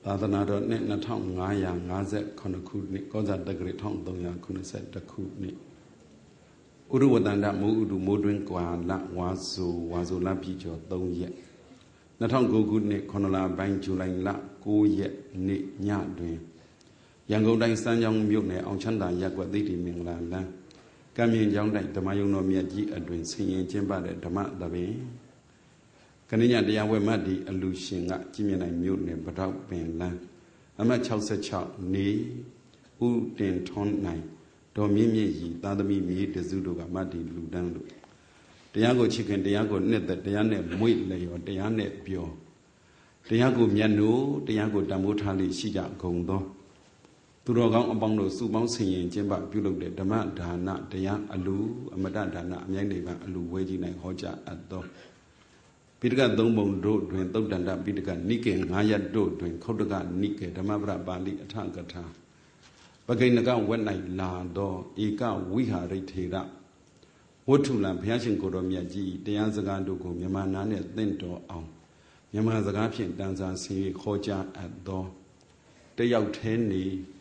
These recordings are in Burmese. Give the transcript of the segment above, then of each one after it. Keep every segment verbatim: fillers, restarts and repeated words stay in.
သာသနာတော်နှစ်နှစ်ထောင်ငါးရာငါးဆယ်ခုနှစ်ခုနှစ်ကောဇာတက္ကရာတစ်ထောင်သုံးရာခုနှစ်ဆက်တစ်ခုနှစ်ဥရဝတ္တန္တမိုးဥဒုမိုးတွင်ကွာလဝါဆိုဝါဆိုလပြည့်ကျော်သုံးရက်နှစ်ထောင်ကိုခုနှစ်ခုနှစ်လပိုင်းဇူလိုင်လကိုးရက်နေ့ညတွင်ရန်ကုန်တိုင်းစမ်းချောင်းမြို့နယ်အောင်ချမ်းသာရပ်ကွက်သိတိမင်္ဂလာလမ်းကံမြင့်ကျောင်းတိုင်းဓမ္မယုံတော်မြတ်ကြီးအတွင်ဆင်ရင်ကျင်းပတဲ့ဓမ္မသဘင်ကဏိညာတရားဝဲမတ်ဒီအလူရှင်ကကြည်မြနိုင်မြို့နယ်ဗတောက်ပင်လန်းအမှတ်၆၆နေဥတင်ထွန်းနိုင်ဒေါ်မြင့်မြင့်ရီသာသမီမြေတစုတို့ကမတ်ဒီလူတန်းလို့တရားကိုချစ်ခင်တရားကိုနှစ်သက်တရားနဲ့မွေ့လျော်တရားနဲ့ပြောတရားကိုမျက်နှိုးတရားကိုတန်ဖိုးထားလိရှိကြကုန်သောသူတော်ကောင်းအပေါင်းတို့စုပေါင်းဆင်ရင်ကျင်းပပြုလုပ်တဲ့ဓမ္မဒါနတရားအလူအမတဒါနအမြိုက်နိဗ္ဗာန်အလူဝဲကြီး၌ဟောကြားအပ်သောပိဋကသုံးပုံတို့တွင်သုတ်တန္တပိဋကနိကေငါးရပ်တို့တွင်ခုတ်တကနိကေဓမ္မပရပါဠိအထကထာပဂိဏကဝက်၌လာသောဧကဝိဟာရိထေရဝတ္ထုလံဘုရားရှင်ကိုယ်တော်မြတ်ကြီးတရားစကားတို့ကိုမြန်မာနာနဲ့သင့်တော်အောင်မြန်မာစကားဖြင့်တန်ဆာဆင်၍ခေါ်ကြားအပ်သောတယောက်ထဲနေ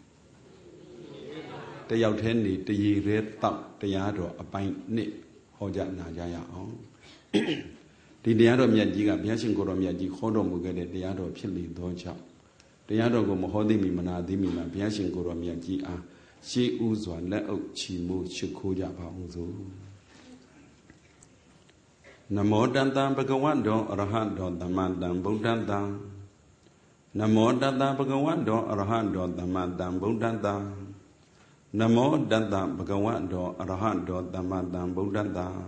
တယောက်ထဲနေတရေရဲတောက်တရားတော်အပိုင်းနှစ်ဟောကြားနာကြရအောင်ဒီတရားတော်မြတ်ကြီးကဘုရားရှင်ကိုယ်တော်မြတ်ကြီးခေါ်တော်မူခဲ့တဲ့တရားတော်ဖြစ်လေသောကြောင့်တရားတော်ကိုမဟောသိမီမနာသိမီမှာဘုရားရှင်ကိုယ်တော်မြတ်ကြီးအားရှေးဥစွာလက်အုပ်ချီမိုးချစ်ခိုးကြပါအောင်စို့နမောတတံဘဂဝတောအရဟတောသမ္မာတံဗုဒ္ဓတံနမောတတံဘဂဝတောအရဟတောသမ္မာတံဗုဒ္ဓတံနမောတတံဘဂဝတောအရဟတောသမ္မာတံဗုဒ္ဓတံ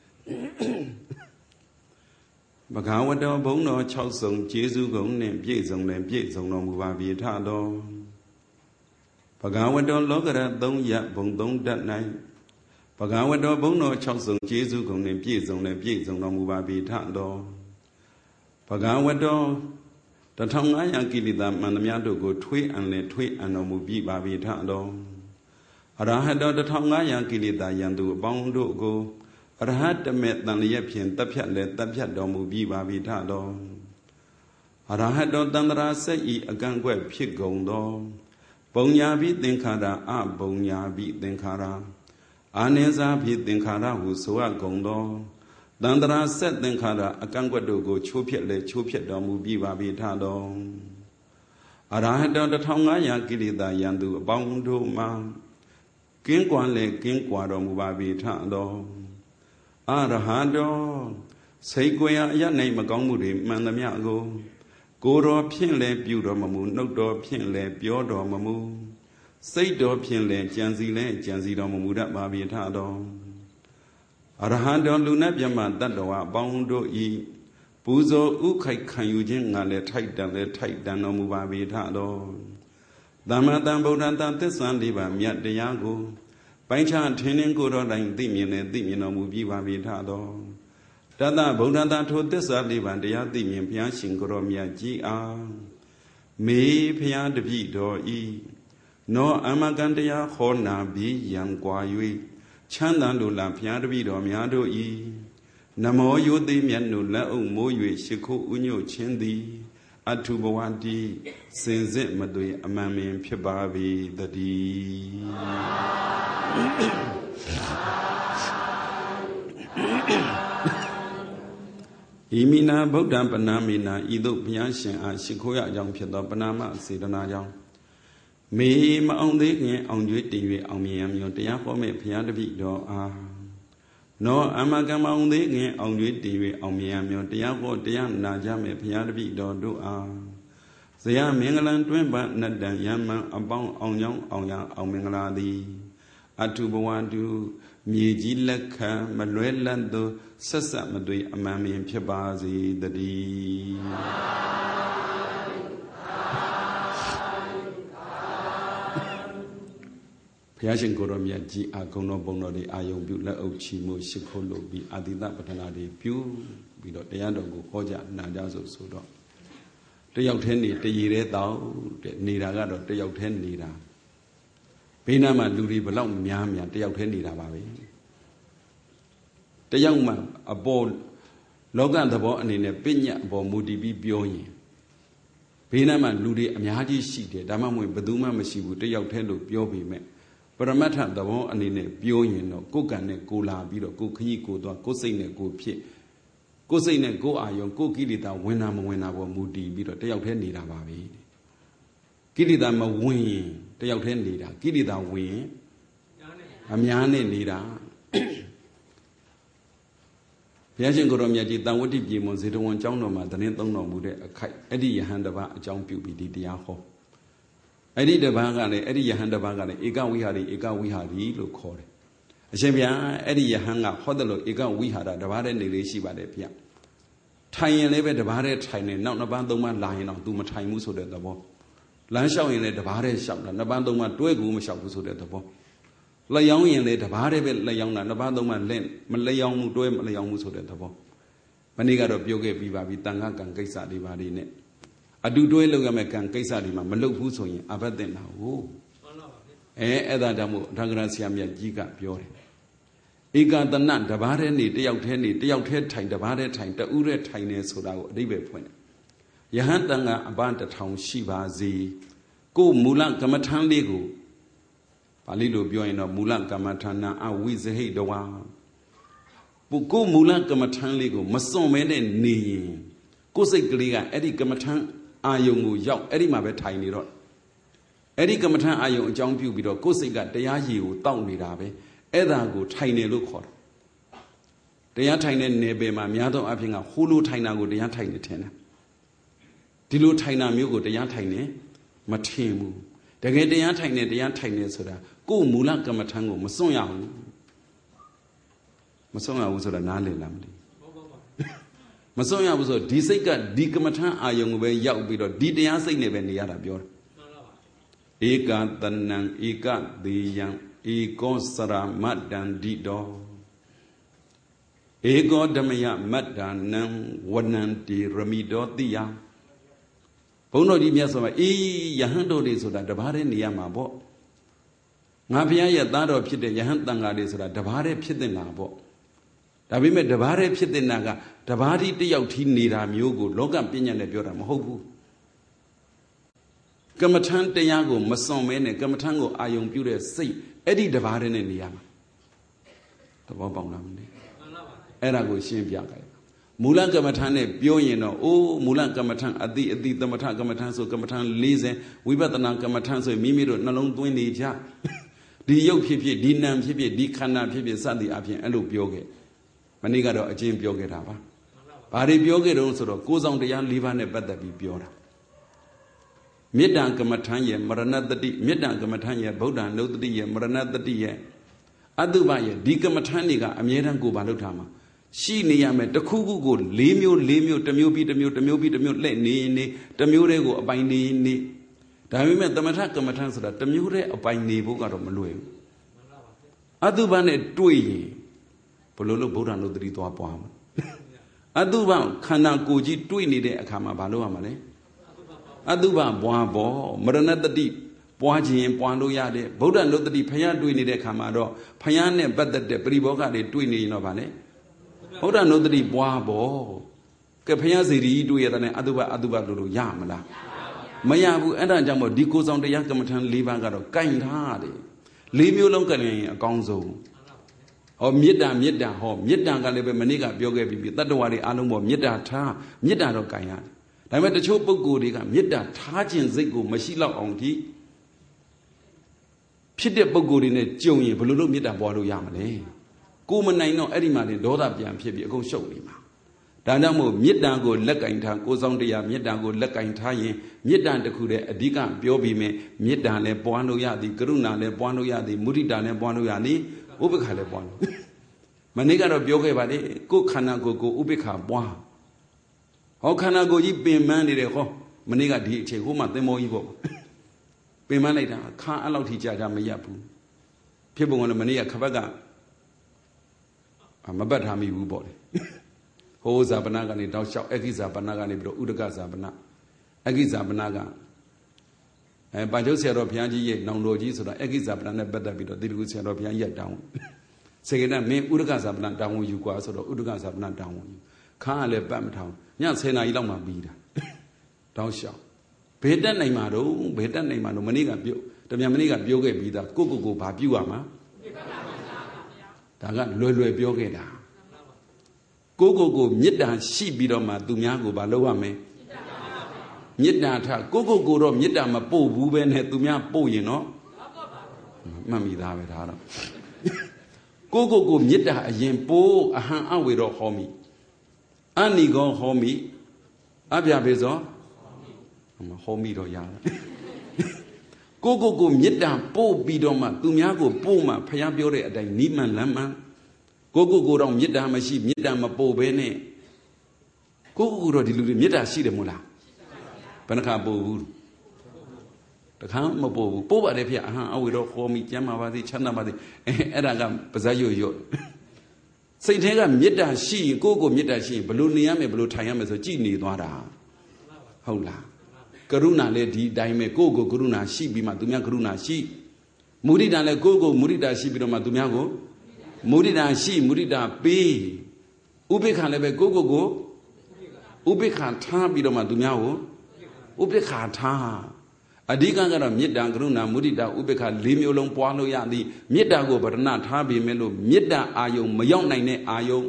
ဘဂဝတောဘုံတော်၆စုံကျေးဇူးကုန်နှင့်ပြည့်စုံလည်းပြည့်စုံတော်မူပါပြီထတော်ဘဂဝတောလောကရသုံးရဘုံသုံးတတ်၌ဘဂဝတောဘုံတော်၆စုံကျေးဇူးကုန်နှင့်ပြည့်စုံလည်းပြည့်စုံတော်မူပါပြီထတော်ဘဂဝတောတထောင်ငါးရာကိလေသာမှန်သမျှတို့ကိုထွေးအံလည်းထွေးအံတော်မူပြီပါပြီထတော်အရဟတောတထောင်ငါးရာကိလေသာယံသူအပေါင်းတို့ကိုအရဟတမေတန်လျက်ဖြင့်တပ်ဖြတ်လည်းတပ်ဖြတ်တော်မူပြီးပါပြီထတော်အရဟတောတန္တရာစိတ်ဤအကန့်ကွက်ဖြစ်ကုန်သောပုံညာပိသင်္ခါရအပုံညာပိသင်္ခါရအာနိဇာပိသင်္ခါရဟုဆိုအပ်ကုန်သောတန္တရာဆက်သင်္ခါရအကန့်ကွက်တို့ကိုချိုးဖျက်လည်းချိုးဖျက်တော်မူပြီးပါပြီထတော်အရဟတောတထောင်ငါးရာကိလေသာယံသူအပေါင်းတို့မှာကင်းကွာလည်းကင်းကွာတော်မူပါပြီထတော်အရဟတောစိတ်ကိုယ်ရာအရနိုင်မကောင်းမှုတွေမှန်သမျှကိုကိုယ်တော်ဖြင့်လည်းပြုတော်မမူနှုတ်တော်ဖြင့်လည်းပြောတော်မမူစိတ်တော်ဖြင့်လည်းကြံစီလည်းကြံစီတော်မမူတတ်ပါပြီထတော်အရဟတောလူနဲ့မြတ်မတတ္တဝါအပေါင်းတို့ဤပူဇော်ဥခိုက်ခံယူခြင်းငါလည်းထိုက်တန်လည်းထိုက်တန်တော်မူပါပြီထတော်သမ္မာတံဗုဒ္ဓတံသစ္စာလေးပါးမြတ်တရားကိုပိုင်းခြားထင်းထင်းကိုယ်တော်တိုင်သိမြင်လည်းသိမြင်တော်မူပြီးပါပြီထတော်တတဗုဒ္ဓတာထိုသစ္စာလေးပါးတရားသိမြင်ဘုရားရှင်ကိုယ်တော်မြတ်ကြီးအားမေဘုရားတပည့်တော်ဤနောအမကံတရားဟောနာပြီးရန်ကွာ၍ချမ်းသာလိုလားဘုရားတပည့်တော်များတို့ဤနမောယောသိမြတ်တို့လက်အုပ်မိုး၍ရှိခိုးဥညွတ်ခြင်းသည်အထုဘဝတိစင်စစ်မသွေအမှန်ပင်ဖြစ်ပါပြီတည်းဤမိနာဗုဒ္ဓပနာမိနာဤသို့ဘုရားရှင်အားရှိခိုးရအကြောင်းဖြစ်သောပနာမစေတနာကြောင့်မေမအောင်သေးခင်အောင်ကျွေးတည်၍အောင်မြင်ရမည်တရားဟောမဲ့ဘုရားတပည့်တော်အားနောအမကံမအောင်သေးခင်အောင်ကျွေးတည်၍အောင်မြင်ရမည်တရားဟောတရားနာကြမဲ့ဘုရားတပည့်တော်တို့အားဇယမင်္ဂလံတွင်ပနတ္တံယမံအပေါင်းအောင်ကြောင်းအောင်ရအောင်မင်္ဂလာသည်အထုဘဝတုမြေကြီးလက်ခံမလွဲလတ်သောဆက်ဆက်မသွေအမှန်ပင်ဖြစ်ပါစေတည်းဘုရားရှင်ကိုယ်တော်မြတ်ကြီးအာဂုဏတော်ဘုံတော်တွေအာယုံပြုလက်အုပ်ချီမှုရှိခိုးလို့ပြီးအာတိတပဌနာတွေပြုပြီးတော့တရားတော်ကိုဟောကြားနာကြဆိုဆိုတော့တယောက်တည်းနေတရေတဲ့တောက်တဲ့နေတာကတော့တယောက်တည်းနေတာဘေးနားမှာလူတွေဘလောက်များများတယောက်တည်းနေတာပါပဲတယောက်မှအပေါ်လောကသဘောအနေနဲ့ပညာအပေါ်မူတည်ပြီးပြောရင်ဘေးနားမှာလူတွေအများကြီးရှိတယ်ဒါမှမဟုတ်ဘယ်သူမှမရှိဘူးတယောက်တည်းလို့ပြောပေမဲ့ပရမတ္ထသဘောအနေနဲ့ပြောရင်တော့ကိုယ်ကံနဲ့ကိုလာပြီးတော့ကိုခကြီးကိုသွားကိုစိတ်နဲ့ကိုဖြစ်ကိုစိတ်နဲ့ကိုအာယုံကိုကိလေသာဝင်တာမဝင်တာပေါ်မူတည်ပြီးတော့တယောက်တည်းနေတာပါပဲကိလေသာမဝင်ရင်တယောက်တည်းနေတာကိလေသာဝင်ရင်အများနဲ့နေတာဘုရားရှင်ကိုရောမြတ်ကြီးတန်ဝတ္တိပြေမွန်ဇေတဝန်ကျောင်းတော်မှာသတင်းသုံးတော်မူတဲ့အခိုက်အဲ့ဒီယဟန်တစ်ပါးအကြောင်းပြုပြီးဒီတရားဟောအဲ့ဒီတစ်ပါးကလည်းအဲ့ဒီယဟန်တစ်ပါးကလည်းဧကဝိဟာရီဧကဝိဟာရီလို့ခေါ်တယ်အရှင်ဘုရားအဲ့ဒီယဟန်ကဟောတယ်လို့ဧကဝိဟာရတစ်ပါးတည်းနေလေးရှိပါတယ်ဗျထိုင်ရင်လည်းပဲတစ်ပါးတည်းထိုင်နေနောက်နှစ်ပန်းသုံးပန်းလာရင်တော့ तू မထိုင်ဘူးဆိုတဲ့သဘောလမ်းလျှောက်ရင်လည်းတစ်ပါးတည်းလျှောက်တာနှစ်ပန်းသုံးပန်းတွဲကူမလျှောက်ဘူးဆိုတဲ့သဘောလက်ယောင်းရင်လည်းတစ်ပါးတည်းပဲလက်ယောင်းတာနှစ်ပန်းသုံးပန်းလက်မလက်ယောင်းမှုတွဲမလက်ယောင်းမှုဆိုတဲ့သဘောမနေ့ကတော့ပြောခဲ့ပြီးပါပြီတန်ခါကံကိစ္စတွေပါတွေနဲ့အတူတွဲလုပ်ရမယ့်ကံကိစ္စတွေမှာမလုပ်ဘူးဆိုရင်အဘတ်တင်တာဟုတ်အဲအဲ့ဒါကြောင့်မို့သံဃာဆရာမြတ်ကြီးကပြောတယ်ဧကတနတပါးတည်းနေတယောက်တည်းနေတယောက်တည်းထိုင်တပါးတည်းထိုင်တူးတည်းထိုင်နေဆိုတာကိုအဓိပ္ပာယ်ဖွင့်တယ်ယဟန်တန်ကအပန်းတစ်ထောင်ရှိပါစေကိုမူလကမ္မထံလေးကိုပါဠိလိုပြောရင်တော့မူလကမ္မထနာအဝိဇဟိတဝါပုကိုမူလကမ္မထံလေးကိုမစွန့်မဲနဲ့နေရင်ကိုယ်စိတ်ကလေးကအဲ့ဒီကမ္မထံအာယုံကိုရောက်အဲ့ဒီမှာပဲထိုင်နေတော့အဲ့ဒီကမ္မထံအာယုံအကြောင်းပြုပြီးတော့ကိုယ်စိတ်ကတရားရည်ကိုတောက်နေတာပဲအဲ့ဒါကိုထိုင်နေလို့ခေါ်တယ်တရားထိုင်တဲ့နယ်ပယ်မှာများသောအားဖြင့်ကဟိုလိုထိုင်တာကိုတရားထိုင်နေထင်တယ်ဒီလိုထိုင်တာမျိုးကိုတရားထိုင်နေမထင်ဘူးတကယ်တရားထိုင်နေတရားထိုင်နေဆိုတာကိုယ်မူလကမ္မထံကိုမစွန့်ရဘူးမစွန့်ရဘူးဆိုတာနားလည်လားမသိမစွန့်ရဘူးဆိုဒီစိတ်ကဒီကမ္မထံအာယုံကိုပဲရောက်ပြီးတော့ဒီတရားစိတ်နဲ့ပဲနေရတာပြောတယ်ဧကတနံဧကသေးယံဧကောစရမတ္တံဒီတောဧကောဓမယမတ္တနံဝနံတိရမိတောတိယဘုန်းတော်ကြီးမြတ်စွာဘုရားအေးယဟန်တော်တွေဆိုတာတပါးတည်းနေရမှာပေါ့ငါဘုရားရဲ့သားတော်ဖြစ်တဲ့ယဟန်တန်ဃာတွေဆိုတာတပါးတည်းဖြစ်တဲ့နာပေါ့ဒါပေမဲ့တပါးတည်းဖြစ်တဲ့နာကတပါးတည်းတယောက်ထီးနေတာမျိုးကိုလောကပညာနဲ့ပြောတာမဟုတ်ဘူးကမ္မထံတရားကိုမစွန့်မဲနဲ့ကမ္မထံကိုအာယုံပြုတဲ့စိတ်အဲ့ဒီတပါးတည်းနဲ့နေရမှာသဘောပေါက်လားမသိအဲ့ဒါကိုရှင်းပြကြမူလကမ္မထံနဲ့ပြောရင်တော့အိုးမူလကမ္မထံအတိအတိသမထကမ္မထံဆိုကမ္မထံ၄၀ဝိပဿနာကမ္မထံဆိုမိမိတို့နှလုံးသွင်းနေကြဒီရုပ်ဖြစ်ဖြစ်ဒီနာမ်ဖြစ်ဖြစ်ဒီခန္ဓာဖြစ်ဖြစ်စသည်အပြင်အဲ့လိုပြောခဲ့မနေ့ကတော့အကျဉ်းပြောခဲ့တာပါဘာတွေပြောခဲ့တုံးဆိုတော့ကိုးဆောင်တရား၄ပါးနဲ့ပတ်သက်ပြီးပြောတာမေတ္တာကမ္မထံရဲ့မရဏတတိမေတ္တာကမ္မထံရဲ့ဗုဒ္ဓနုတ္တိရဲ့မရဏတတိရဲ့အတုပရဲ့ဒီကမ္မထံတွေကအမြဲတမ်းကိုဘာလုပ်ထားမှာရှိနေရမယ်တခုခုကို၄မျိုး၄မျိုးတစ်မျိုးပြီးတစ်မျိုးတစ်မျိုးပြီးတစ်မျိုးလှည့်နေနေတစ်မျိုးတည်းကိုအပိုင်နေနေဒါပေမဲ့သမထကမ္မထံဆိုတာတစ်မျိုးတည်းအပိုင်နေဖို့ကတော့မလွယ်ဘူးအတုပနဲ့တွေ့ရင်ဘလို့လို့ဗုဒ္ဓနုတ္တိသွားပွားမှာအတုပခန္ဓာကိုယ်ကြီးတွေ့နေတဲ့အခါမှာဘာလို့ရမှာလဲအတုပပွားပေါ်မရဏတတိပွားခြင်းပွားလို့ရတယ်ဗုဒ္ဓနုတ္တိဖယားတွေ့နေတဲ့အခါမှာတော့ဖယားနဲ့ပတ်သက်တဲ့ပရိဘောဂတွေတွေ့နေရင်တော့ဗာလေဗုဒ္ဓနုတ္တိပွားပေါ်ကဲဖယားစီရီတွေ့ရတဲ့အတုပအတုပလို့လို့ရမလားမရဘူးအဲ့ဒါကြောင့်မို့ဒီကိုယ်ဆောင်တရားကမ္မထံ၄ပါးကတော့ကင်ထားတယ်၄မျိုးလုံးကလည်းအကောင်းဆုံးဟောမေတ္တာမေတ္တာဟောမေတ္တာကလည်းပဲမနေ့ကပြောခဲ့ပြီးပြီတတ္တဝါတွေအားလုံးပေါ်မေတ္တာထားမေတ္တာတော့ကင်ရတယ်ဒါပေမဲ့တချို့ပုဂ္ဂိုလ်တွေကမေတ္တာထားခြင်းစိတ်ကိုမရှိတော့အောင်ဒီဖြစ်တဲ့ပုဂ္ဂိုလ်တွေနဲ့ကြုံရင်ဘယ်လိုလုပ်မေတ္တာပွားလို့ရမလဲကိုမနိုင်တော့အဲ့ဒီမှာဒေါသပြန်ဖြစ်ပြီးအကုန်ရှုပ်နေမှာဒါကြောင့်မို့မေတ္တာကိုလက်ကင်ထားကိုဆောင်တရားမေတ္တာကိုလက်ကင်ထားရင်မေတ္တာတခုတည်းအဓိကပြောပြီးမယ်မေတ္တာလည်းပွားလို့ရသည်ကရုဏာလည်းပွားလို့ရသည်မုဒိတာလည်းပွားလို့ရသည်ဥပေက္ခလည်းပွားလို့မနေ့ကတော့ပြောခဲ့ပါလေကိုယ်ခန္ဓာကိုယ်ကိုဥပေက္ခပွားဟောခန္ဓာကိုယ်ကြီးပင်ပန်းနေတယ်ဟောမနေ့ကဒီအချိန်ဟိုမှသင်္ဘောကြီးပေါ့ပင်ပန်းလိုက်တာခါအဲ့လောက်ထိကြာကြာမရဘူးဖြစ်ပုံကလည်းမနေ့ကခပတ်ကမပတ်ထားမိဘူးပေါ့လေဟိုဇာပနာကနေတောက်လျှောက်အခိဇာပနာကနေပြီးတော့ဥဒကဇာပနာအခိဇာပနာကအဲပါကျုပ်ဆရာတော်ဘုရားကြီးရဲ့နောင်တော်ကြီးဆိုတာအခိဇာပနာနဲ့ပတ်သက်ပြီးတော့တိတိကုဆရာတော်ဘုရားရဲ့တောင်းစေကနဲ့မင်းဥဒကဇာပနာတောင်းဝင်ယူกว่าဆိုတော့ဥဒကဇာပနာတောင်းဝင်ယူခါကလည်းပတ်မထောင်ညဆယ်နာရီလောက်မှပြီးတာတောက်လျှောက်ဘယ်တက်နိုင်မှာတော့ဘယ်တက်နိုင်မှာတော့မနေ့ကပြုတ်တမြန်မနေ့ကပြောခဲ့ပြီးသားကိုကိုကိုဘာပြုတ်ရမှာဒါကလွယ်လွယ်ပြောခဲ့တာကိုကိုကိုမေတ္တာရှိပြီးတော့မှသူများကိုဘာလုပ်ရမလဲမေတ္တာထားကိုကိုကိုတော့မေတ္တာမပို့ဘူးပဲနဲ့သူများပို့ရင်တော့မှတ်မိသားပဲဒါတော့ကိုကိုကိုမေတ္တာအရင်ပို့အဟံအဝေတော့ဟောမိအနိကောဟောမိအပြပေသောဟောမိတော့ရတယ်ကိုကိုကိုမေတ္တာပို့ပြီးတော့မှသူများကိုပို့မှဖျားပြောတဲ့အတိုင်းနိမန်လမ်းမှန်ကိုကိုကိုတော့မေတ္တာမရှိမေတ္တာမပို့ဘဲနဲ့ကိုကိုကိုတော့ဒီလူတွေမေတ္တာရှိတယ်မို့လားဘယ်နှခါပို့ဘူးတခါမပို့ဘူးပို့ပါတယ်ဖေအဟံအဝေတော့ခေါ်မိကျမ်းပါပါသေးချမ်းသာပါသေးအဲအဲ့ဒါကပါဇက်ရွရွစိတ်ထဲကမေတ္တာရှိရင်ကိုကိုမေတ္တာရှိရင်ဘလို့နေရမယ်ဘလို့ထိုင်ရမယ်ဆိုကြည်နေသွားတာဟုတ်လားကရုဏာလည်းဒီအတိုင်းပဲကိုကိုကရုဏာရှိပြီးမှသူများကရုဏာရှိမုဒိတာလည်းကိုကိုမုဒိတာရှိပြီးတော့မှသူများကိုမုဒိတာရှိမုဒိတာပေးဥပိ္ပခာလည်းပဲကိုကိုကိုဥပိ္ပခာထားပြီးတော့မှသူများကိုဥပိ္ပခာထားအဓိကကတော့မေတ္တာကရုဏာမုဒိတာဥပိ္ပခာလေးမျိုးလုံးပွားလို့ရသည်မေတ္တာကိုဗရဏထားပြီးမယ်လို့မေတ္တာအာယုံမရောက်နိုင်တဲ့အာယုံ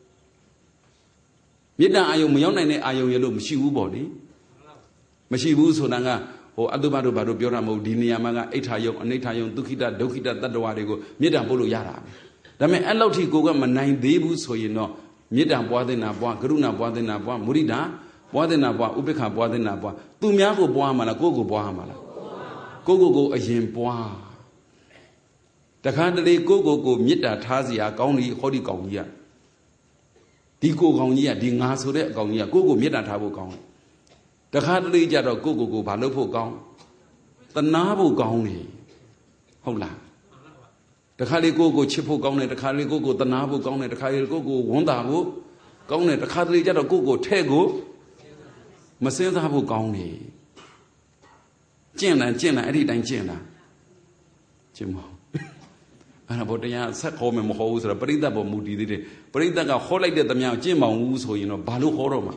မေတ္တာအာယုံမရောက်နိုင်တဲ့အာယုံရလို့မရှိဘူးပေါ့လေမရှိဘူးဆိုတာကဟိုအတုပတို့ဘာတို့ပြောတာမဟုတ်ဒီနေရာမှာကအိဋ္ဌာယုံအနိဋ္ဌာယုံဒုက္ခိတဒုက္ခိတတတ္တဝါတွေကိုမေတ္တာပို့လို့ရတာပဲဒါပေမဲ့အဲ့လောက်ထိကိုကမနိုင်သေးဘူးဆိုရင်တော့မေတ္တာပွားတဲ့နာပွားကရုဏာပွားတဲ့နာပွားမုဒိတာပွားတဲ့နာပွားဥပိ္ပခာပွားတဲ့နာပွားသူများကိုပွားမှာလားကိုကိုပွားမှာလားကိုကိုကိုအရင်ပွားတခါတလေကိုကိုကိုမေတ္တာထားစရာကောင်းပြီဟောဒီကောင်ကြီးကဒီကိုကောင်ကြီးကဒီငါဆိုတဲ့အကောင်ကြီးကကိုကိုမေတ္တာထားဖို့ကောင်းတယ်တခါတလေကြတော့ကိုကိုကိုဘာလုပ်ဖို့ကောင်းတနာဖို့ကောင်းတယ်ဟုတ်လားတခါလေကိုကိုချစ်ဖို့ကောင်းတယ်တခါလေကိုကိုတနာဖို့ကောင်းတယ်တခါလေကိုကိုဝန်တာဖို့ကောင်းတယ်တခါတလေကြတော့ကိုကိုထဲ့ကိုမစင်းစားဖို့ကောင်းတယ်ကျင့်တယ်ကျင့်တယ်အဲ့ဒီတိုင်းကျင့်တာကျင့်မဟုတ်အဲ့ဒါဘောတရားဆက်ခေါ်မယ်မခေါ်ဘူးဆိုတော့ပရိသတ်ပေါ်မူတည်သေးတယ်ပရိသတ်ကခေါ်လိုက်တဲ့သမျှကျင့်မအောင်ဘူးဆိုရင်တော့ဘာလို့ခေါ်တော့မှာ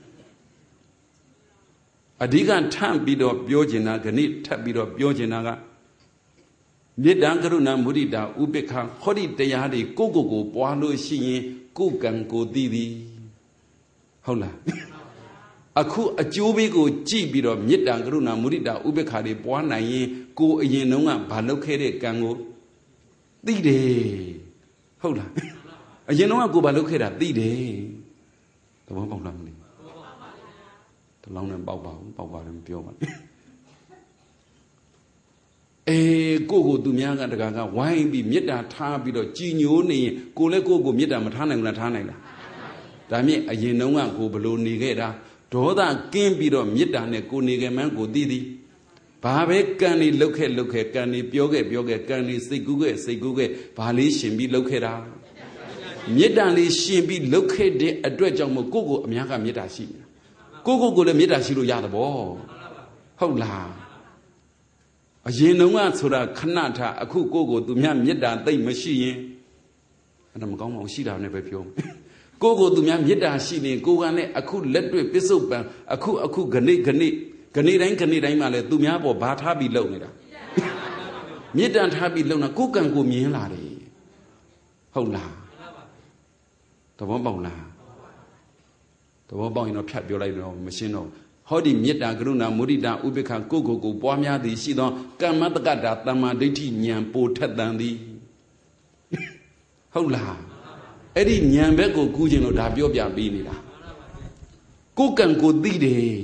အဓိကထပ်ပြီးတော့ပြောချင်တာခဏထပ်ပြီးတော့ပြောချင်တာကမေတ္တာကရုဏာမုဒိတာဥပိ္ပခာဟောဒီတရားတွေကိုကိုကိုပွားလို့ရှိရင်ကိုကံကိုသိသည်ဟုတ်လားအခုအကျိုးပေးကိုကြည့်ပြီးတော့မေတ္တာကရုဏာမုဒိတာဥပိ္ပခာတွေပွားနိုင်ရင်ကိုအရင်တုန်းကဘာလုပ်ခဲ့တဲ့ကံကိုသိတယ်ဟုတ်လားအရင်တုန်းကကိုဘာလုပ်ခဲ့တာသိတယ်သဘောပေါက်လားမလဲတလောင်းနဲ့ပေါက်ပါဘူးပေါက်ပါတယ်မပြောပါနဲ့အေးကိုကိုသူများကတကားကဝိုင်းပြီးမေတ္တာထားပြီးတော့ကြည်ညိုနေရင်ကိုလည်းကိုကိုမေတ္တာမထားနိုင်ဘူးလားထားနိုင်လားဒါမြင့်အရင်တုန်းကကိုဘလို့နေခဲ့တာဒေါသကင်းပြီးတော့မေတ္တာနဲ့ကိုနေခဲ့မှန်းကိုသိသည်ဘာပဲကံနေလှုပ်ခဲ့လှုပ်ခဲ့ကံနေပြောခဲ့ပြောခဲ့ကံနေစိတ်ကူးခဲ့စိတ်ကူးခဲ့ဘာလေးရှင်ပြီးလှုပ်ခဲ့တာမေတ္တာလေးရှင်ပြီးလှုပ်ခဲ့တဲ့အတွက်ကြောင့်မို့ကိုကိုအများကမေတ္တာရှိနေတာကိုကိုကိုလည်းမေတ္တာရှိလို့ရတဲ့ဘောဟုတ်လားအရင်တုန်းကဆိုတာခဏထားအခုကိုကိုသူများမေတ္တာသိမ့်မရှိရင်အဲ့ဒါမကောင်းပါဘူးရှိတာနဲ့ပဲပြောကိုကိုသူများမေတ္တာရှိနေကိုကနဲ့အခုလက်တွေ့ပစ္စုပန်အခုအခုဂဏိဂဏိဂဏိတိုင်းဂဏိတိုင်းမှာလဲသူများပေါ်ဘာထားပြီးလုံနေတာမေတ္တာထားပြီးလုံတာကိုကံကိုမြင်လာတယ်ဟုတ်လားသဘောပေါက်လားသဘောပေါက်ရင်တော့ဖြတ်ပြောလိုက်တော့မရှင်းတော့ဟောဒီမေတ္တာကရုဏာမုဒိတာဥပိ္ပခာကိုကိုကိုပွားများသည်ရှိသောကမ္မတက္ကတာတမ္မာဒိဋ္ဌိဉာဏ်ပိုထက်တန်သည်ဟုတ်လားအဲ့ဒီဉာဏ်ဘက်ကိုကူးခြင်းလို့ဒါပြောပြပေးနေတာကိုကံကိုသိတယ်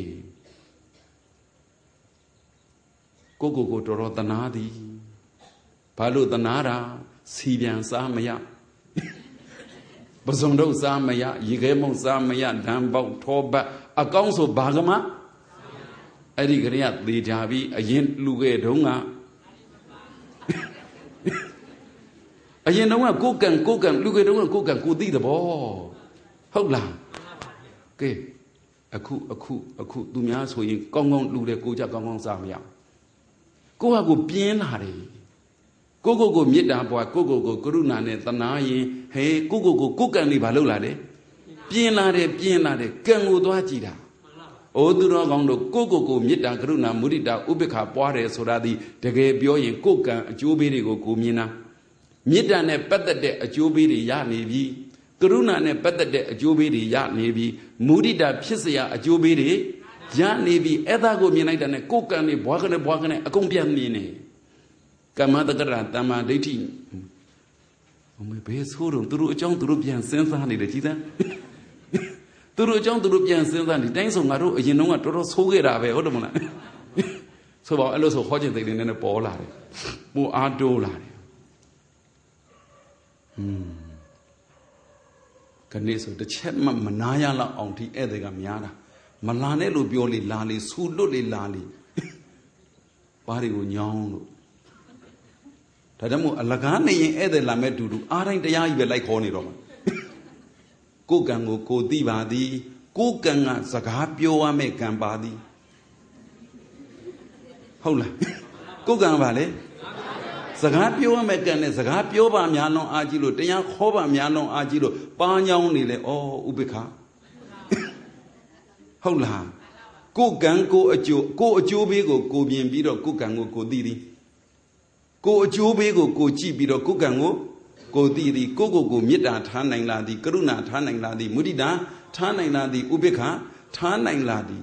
ကိုကိုကိုတော်တော်တနာသည်ဘာလို့တနာတာစီပြန်စားမရပဇုံတို့စားမရရေခဲမုံစားမရဓာန်ပေါက်ထောပတ်အကောင်းဆိုဘာကမအဲ့ဒီကလေးကသေချာပြီးအရင်လူခဲ့တုန်းကအရင်တုန်းကကိုကံကိုကံလူခဲ့တုန်းကကိုကံကိုသိတဲ့ဘောဟုတ်လားကဲအခုအခုအခုသူများဆိုရင်ကောင်းကောင်းလူတယ်ကိုကြကောင်းကောင်းစားမရကိုကကိုပြင်းလာတယ်ကိုကိုကိုမေတ္တာပွားကိုကိုကိုကရုဏာနဲ့တနာရင်ဟဲကိုကိုကိုကိုကံနေဘာလုပ်လာလဲပြင်းလာတယ်ပြင်းလာတယ်ကံကိုသွားကြည့်တာအိုသူတော်ကောင်းတို့ကိုကိုကိုမေတ္တာကရုဏာမုဒိတာဥပေက္ခပွားတယ်ဆိုတာဒီတကယ်ပြောရင်ကိုယ်ကံအကျိုးပေးတွေကိုကိုမြင်တာမေတ္တာနဲ့ပတ်သက်တဲ့အကျိုးပေးတွေရနေပြီကရုဏာနဲ့ပတ်သက်တဲ့အကျိုးပေးတွေရနေပြီမုဒိတာဖြစ်เสียအကျိုးပေးတွေရနေပြီအဲ့ဒါကိုမြင်လိုက်တာနဲ့ကိုယ်ကံတွေဘွားကနေဘွားကနေအကုန်ပြန်မြင်နေကမ္မတက္ကရာတမ္မာဒိဋ္ဌိအမေဘယ်ဆိုးတော့သူတို့အကြောင်းသူတို့ပြန်စဉ်းစားနေတယ်ကြည်သားသူတို့အကြောင်းသူတို့ပြန်စဉ်းစားနေတိုင်းဆိုငါတို့အရင်တုန်းကတော်တော်ဆိုးခဲ့တာပဲဟုတ်တယ်မလားဆိုပါအဲ့လိုဆိုဟောခြင်းသိတယ်နည်းနည်းပေါ်လာတယ်ပိုအားတိုးလာတယ်อืมခဏဆိုတစ်ချက်မှမနာရလောက်အောင်ဒီဧည့်သည်ကများတာမလာနဲ့လို့ပြောလေလာလေဆူလွတ်လေလာလေဘာတွေကိုညောင်းလို့ဒါကြောင့်မို့အလကားနေရင်ဧည့်သည်လာမဲ့တူတူအားတိုင်းတရားကြီးပဲလိုက်ခေါ်နေတော့မှာကိုယ်ကံကိုကိုသိပါသည်ကိုယ်ကံကစကားပြောရမယ့်ကံပါသည်ဟုတ်လားကိုယ်ကံပါလေစကားပြောရမယ့်ကံနဲ့စကားပြောပါများလုံးအားကြီးလို့တရားခေါ်ပါများလုံးအားကြီးလို့ပါညောင်းနေလေဩဥပိ္ပခဟုတ်လားကိုယ်ကံကိုအကျိုးကိုအကျိုးဘေးကိုကိုမြင်ပြီးတော့ကိုယ်ကံကိုကိုသိသည်ကိုအကျိုးဘေးကိုကိုကြည့်ပြီးတော့ကိုယ်ကံကိုကိုသိသည်ကိုကိုကိုမေတ္တာထားနိုင်လာသည်ကရုဏာထားနိုင်လာသည်မုဒိတာထားနိုင်လာသည်ဥပိ္ပခထားနိုင်လာသည်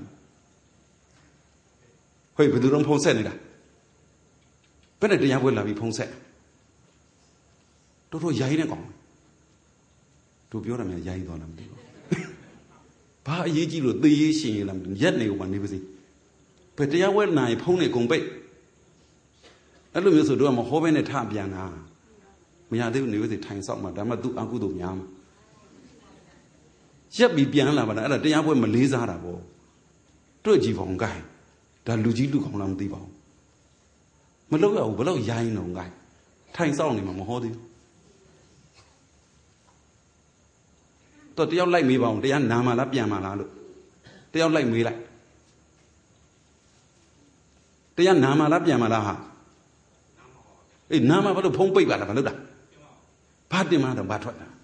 ဟဲ့ဘယ်သူတော့ဖုံးဆက်နေတာဘယ်နဲ့တရားပွဲလာပြီးဖုံးဆက်တော်တော်ရိုင်းနေကောင်တို့ပြောရမယ်ရိုင်းသွားလားမသိဘူးဘာအရေးကြီးလို့သေရေးရှင်ရလားရက်နေဦးမနေပါစေဘယ်တရားပွဲနိုင်ဖုံးနေကုန်ပိတ်အဲ့လိုမျိုးဆိုတော့မဟောဘဲနဲ့ထပြန်တာမရသေးဘူးနေပါစေထိုင်ဆောက်မှာဒါမှသူအကုသို့များမှာရက်ပြီးပြန်လာပါလားအဲ့ဒါတရားပွဲမလေးစားတာပေါ့တွေ့ကြည့်ပါဦးကိုင်းဒါလူကြီးလူကောင်လားမသိပါဘူးမလုပ်ရဘူးဘလို့ရိုင်းတော့ကိုင်းထိုင်ဆောက်နေမှာမဟောသေးဘူးတော့တယောက်လိုက်မေးပါအောင်တရားနာမှာလားပြန်မှာလားလို့တယောက်လိုက်မေးလိုက်တရားနာမှာလားပြန်မှာလားဟာအေးနာမှာဘာလို့ဖုံးပိတ်ပါလားဘာလို့လားဘာတင်မှာတော့ဘာထွက်တာ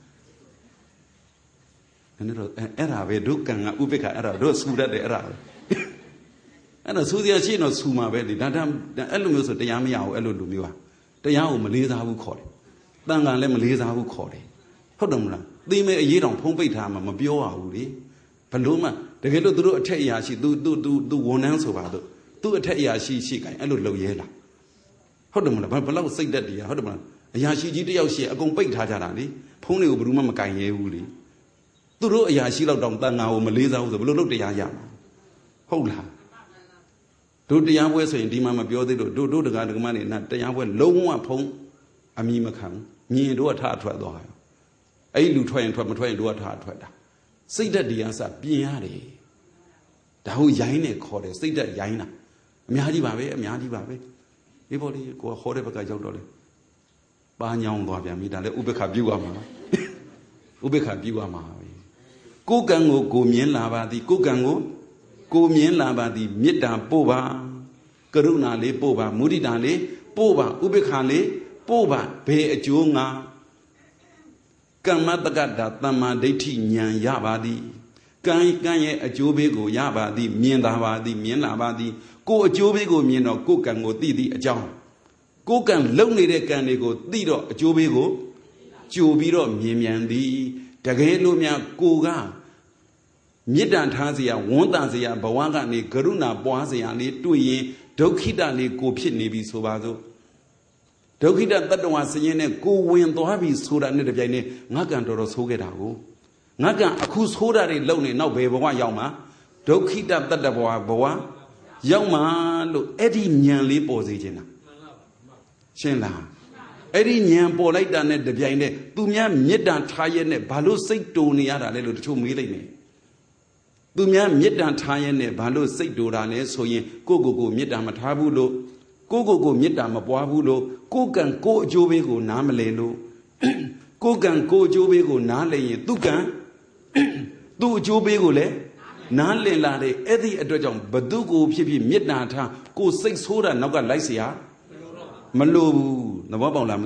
အဲ့တော့အဲ့ဒါပဲဒုက္ကံကဥပိ္ပခအဲ့ဒါတို့ဆူတတ်တယ်အဲ့ဒါပဲအဲ့တော့ဆူစရာရှိတော့ဆူမှာပဲလေဒါဒါအဲ့လိုမျိုးဆိုတရားမရဘူးအဲ့လိုလူမျိုးဟာတရားကိုမလေးစားဘူးခေါ်တယ်တန်ခါလည်းမလေးစားဘူးခေါ်တယ်ဟုတ်တယ်မလားသိမဲ့အရေးတောင်ဖုံးပိတ်ထားမှမပြောရဘူးလေဘလို့မှတကယ်လို့သူတို့အထက်အရာရှိသူသူသူသူဝန်ထမ်းဆိုပါတော့သူ့အထက်အရာရှိရှိခိုင်းအဲ့လိုလုပ်ရဲလားဟုတ်တယ်မလားဘယ်လောက်စိတ်သက်တည်းဟုတ်တယ်မလားအရာရှိကြီးတယောက်ရှိအကုန်ပိတ်ထားကြတာလေဖုံးတွေကိုဘယ်သူမှမကင်ရဲဘူးလေသူတို့အရာရှိလောက်တောင်တန်ခါကိုမလေးစားဘူးဆိုဘယ်လိုလုပ်တရားရမှာဟုတ်လားတို့တရားပွဲဆိုရင်ဒီမှာမပြောသေးလို့တို့တို့တကားတကမနေနာတရားပွဲလုံးဝဖုံးအမိမခံမြင်တို့ကထထွက်သွားတယ်အဲ့လူထွက်ရင်ထွက်မထွက်ရင်တို့ကထထွက်တာစိတ်ဓာတ်တရားစပြင်ရတယ်ဒါဟုတ်ရိုင်းနေခေါ်တယ်စိတ်ဓာတ်ရိုင်းတာအများကြီးပါပဲအများကြီးပါပဲဒီပေါ်လေးကိုဟောတဲ့ဘက်ကရောက်တော့လေပါညောင်းသွားပြန်ပြီဒါလည်းဥပေက္ခပြုရမှာဥပေက္ခပြုရမှာပဲကိုယ်ကံကိုကိုမြင်လာပါသည်ကိုယ်ကံကိုကိုမြင်လာပါသည်မေတ္တာပို့ပါကရုဏာလေးပို့ပါမုဒိတာလေးပို့ပါဥပေက္ခလေးပို့ပါဘယ်အကျိုးငါကမ္မတက္ကတာတမ္မာဒိဋ္ဌိဉာဏ်ရပါသည်ကံကံရဲ့အကျိုးပေးကိုရပါသည်မြင်သာပါသည်မြင်လာပါသည်ကိုယ်အကျိုးပေးကိုမြင်တော့ကိုယ်ကံကိုသိသည့်အကြောင်းကိုယ်ကံလုံနေတဲ့ကံတွေကိုသိတော့အကျိုးပေးကိုကြိုပြီးတော့မြင်မြန်သည်တကယ်လို့များကိုကမေတ္တာထားเสียဝန်တန်เสียဘဝကနေကရုဏာပွားเสียလေးတွေ့ရင်ဒုက္ခိတလေးကိုဖြစ်နေပြီဆိုပါစို့ဒုက္ခိတတတ္တဝါစရင်နဲ့ကိုဝင်သွားပြီဆိုတာနဲ့တပြိုင်နက်ငါကံတော်တော်ဆိုးခဲ့တာကိုငါကံအခုဆိုးတာတွေလုံနေနောက်ဘယ်ဘဝရောက်မှာဒုက္ခိတတတ္တဘဝဘဝရောက်မှာလို့အဲ့ဒီဉာဏ်လေးပေါ်စေခြင်းလားရှင်းလားအဲ့ဒီဉာဏ်ပေါ်လိုက်တာနဲ့တပြိုင်နက်သူများမေတ္တာထားရဲ့နဲ့ဘာလို့စိတ်တူနေရတာလဲလို့တချို့မေးလိုက်နေသူများမေတ္တာထားရဲ့နဲ့ဘာလို့စိတ်တူတာလဲဆိုရင်ကိုကိုကိုမေတ္တာမထားဘူးလို့ကိုကိုကိုမေတ္တာမပွားဘူးလို့ကိုကံကိုအကျိုးပေးကိုနားမလဲလို့ကိုကံကိုအကျိုးပေးကိုနားလဲရင်သူကံသူ့အကျိုးပေးကိုလည်းနားလည်လာတဲ့အဲ့ဒီအတွက်ကြောင့်ဘသူကိုဖြစ်ဖြစ်မေတ္တာထားကိုစိတ်ဆိုးတာနောက်ကလိုက်เสียမလို့ဘူးသဘောပေါက်လားမသိဘူး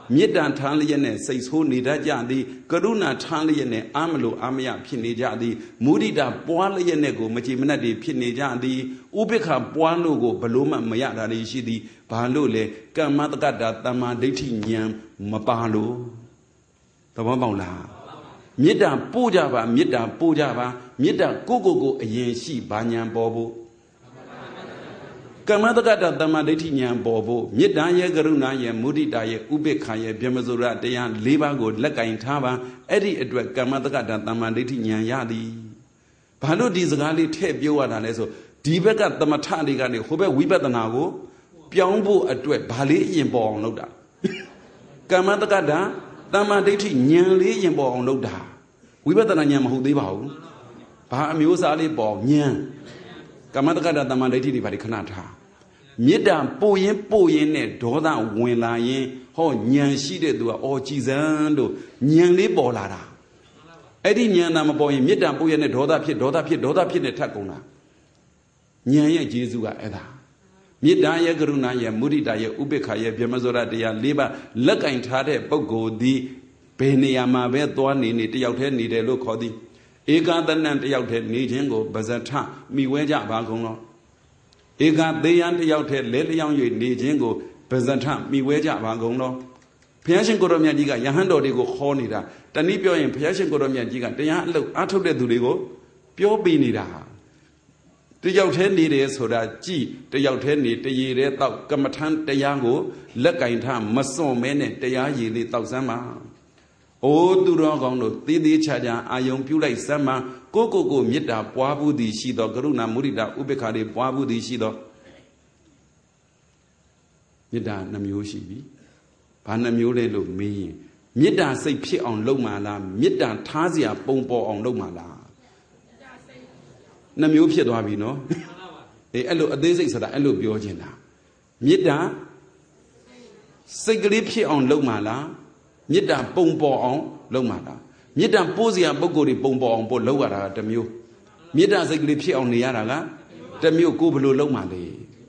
မေတ္တာထားလျက်နဲ့စိတ်ဆိုးနေတတ်ကြသည်ကရုဏာထားလျက်နဲ့အာမလို့အာမရဖြစ်နေကြသည်မုဒိတာပွားလျက်နဲ့ကိုမကြည်မနှက်တွေဖြစ်နေကြသည်ဥပိ္ပခာပွားလို့ကိုဘလို့မှမရတာတွေရှိသည်ဘာလို့လဲကမ္မတက္ကတာတမ္မာဒိဋ္ဌိဉာဏ်မပါလို့သဘောပေါက်လားမေတ္တာပို့ကြပါမေတ္တာပို့ကြပါမေတ္တာကိုကိုကိုအရင်ရှိဘာဉာဏ်ပေါ်ဖို့ကမ္မတက္ကတာတမ္မာဒိဋ္ဌိဉာဏ်ပေါ်ဖို့မေတ္တာရဲ့ကရုဏာရဲ့မုဒိတာရဲ့ဥပိ္ပခာရဲ့ဗျမဇုရတရား၄ပါးကိုလက်ကင်ထားပါအဲ့ဒီအတွက်ကမ္မတက္ကတာတမ္မာဒိဋ္ဌိဉာဏ်ရသည်ဘာလို့ဒီစကားလေးထည့်ပြောရတာလဲဆိုဒီဘက်ကသမထတွေကနေဟိုဘက်ဝိပဿနာကိုပြောင်းဖို့အတွက်ဘာလေးအရင်ပေါ်အောင်လုပ်တာကမ္မတက္ကတာတမ္မာဒိဋ္ဌိဉာဏ်လေးရင်ပေါ်အောင်လုပ်တာဝိပဿနာဉာဏ်မဟုတ်သေးပါဘူးဘာအမျိုးအစားလေးပေါ်ဉာဏ်ကမ္မတက္ကတာတမ္မာဒိဋ္ဌိတွေဘာတွေခဏထားမေတ္တာပို့ရင်ပို့ရင်နဲ့ဒေါသဝင်လာရင်ဟောဉာဏ်ရှိတဲ့သူကအော်ကြည်စမ်းတို့ဉာဏ်လေးပေါ်လာတာအဲ့ဒီဉာဏ်သာမပေါ်ရင်မေတ္တာပို့ရနဲ့ဒေါသဖြစ်ဒေါသဖြစ်ဒေါသဖြစ်နဲ့ထပ်ကုန်တာဉာဏ်ရဲ့ကျေးဇူးကအဲ့ဒါမေတ္တာရဲ့ကရုဏာရဲ့မုဒိတာရဲ့ဥပိ္ပခာရဲ့ဗျမဇောရတရား၄ပါးလက်ကင်ထားတဲ့ပုဂ္ဂိုလ်ဒီဘယ်နေရာမှာပဲသွားနေနေတယောက်တည်းနေတယ်လို့ခေါ်သည်ဧကသနံတယောက်တည်းနေခြင်းကိုပဇထမိဝဲကြပါကုန်တော့ဧကသေးယံတယောက်တည်းလဲလျောင်း၍နေခြင်းကိုပဇထမိဝဲကြပါကုန်တော့ဘုရားရှင်ကိုရောမြတ်ကြီးကယဟန်တော်တွေကိုခေါ်နေတာတနည်းပြောရင်ဘုရားရှင်ကိုရောမြတ်ကြီးကတရားအလုပ်အားထုတ်တဲ့သူတွေကိုပြောပေးနေတာတယောက်တည်းနေတယ်ဆိုတာကြည်တယောက်တည်းနေတရေတဲ့တောက်ကမ္မထံတရားကိုလက်ကင်ထားမစွန့်မဲနဲ့တရားရည်လေးတောက်စမ်းပါအိုးသူတော်ကောင်းတို့သေးသေးချာချာအာယုံပြုလိုက်စမ်းပါကိုကိုကိုမေတ္တာပွားဘူးသည်ရှိသောကရုဏာမုဒိတာဥပိ္ပခာတွေပွားဘူးသည်ရှိသောမေတ္တာနှမျိုးရှိပြီဘာနှမျိုးလဲလို့မေးရင်မေတ္တာစိတ်ဖြစ်အောင်လုပ်မှလားမေတ္တာထားစရာပုံပေါ်အောင်လုပ်မှလားနှမျိုးဖြစ်သွားပြီနော်အေးအဲ့လိုအသေးစိတ်ဆိုတာအဲ့လိုပြောချင်တာမေတ္တာစိတ်ကလေးဖြစ်အောင်လုပ်မှလားမေတ္တာပုံပေါ်အောင်လုပ်မှလားမေတ္တာပို့စရာပုံကိုယ်တွေပုံပေါ်အောင်ပို့လုပ်ရတာကတစ်မျိုးမေတ္တာစိတ်ကလေးဖြစ်အောင်နေရတာကတစ်မျိုးကိုဘယ်လိုလုပ်မှလဲ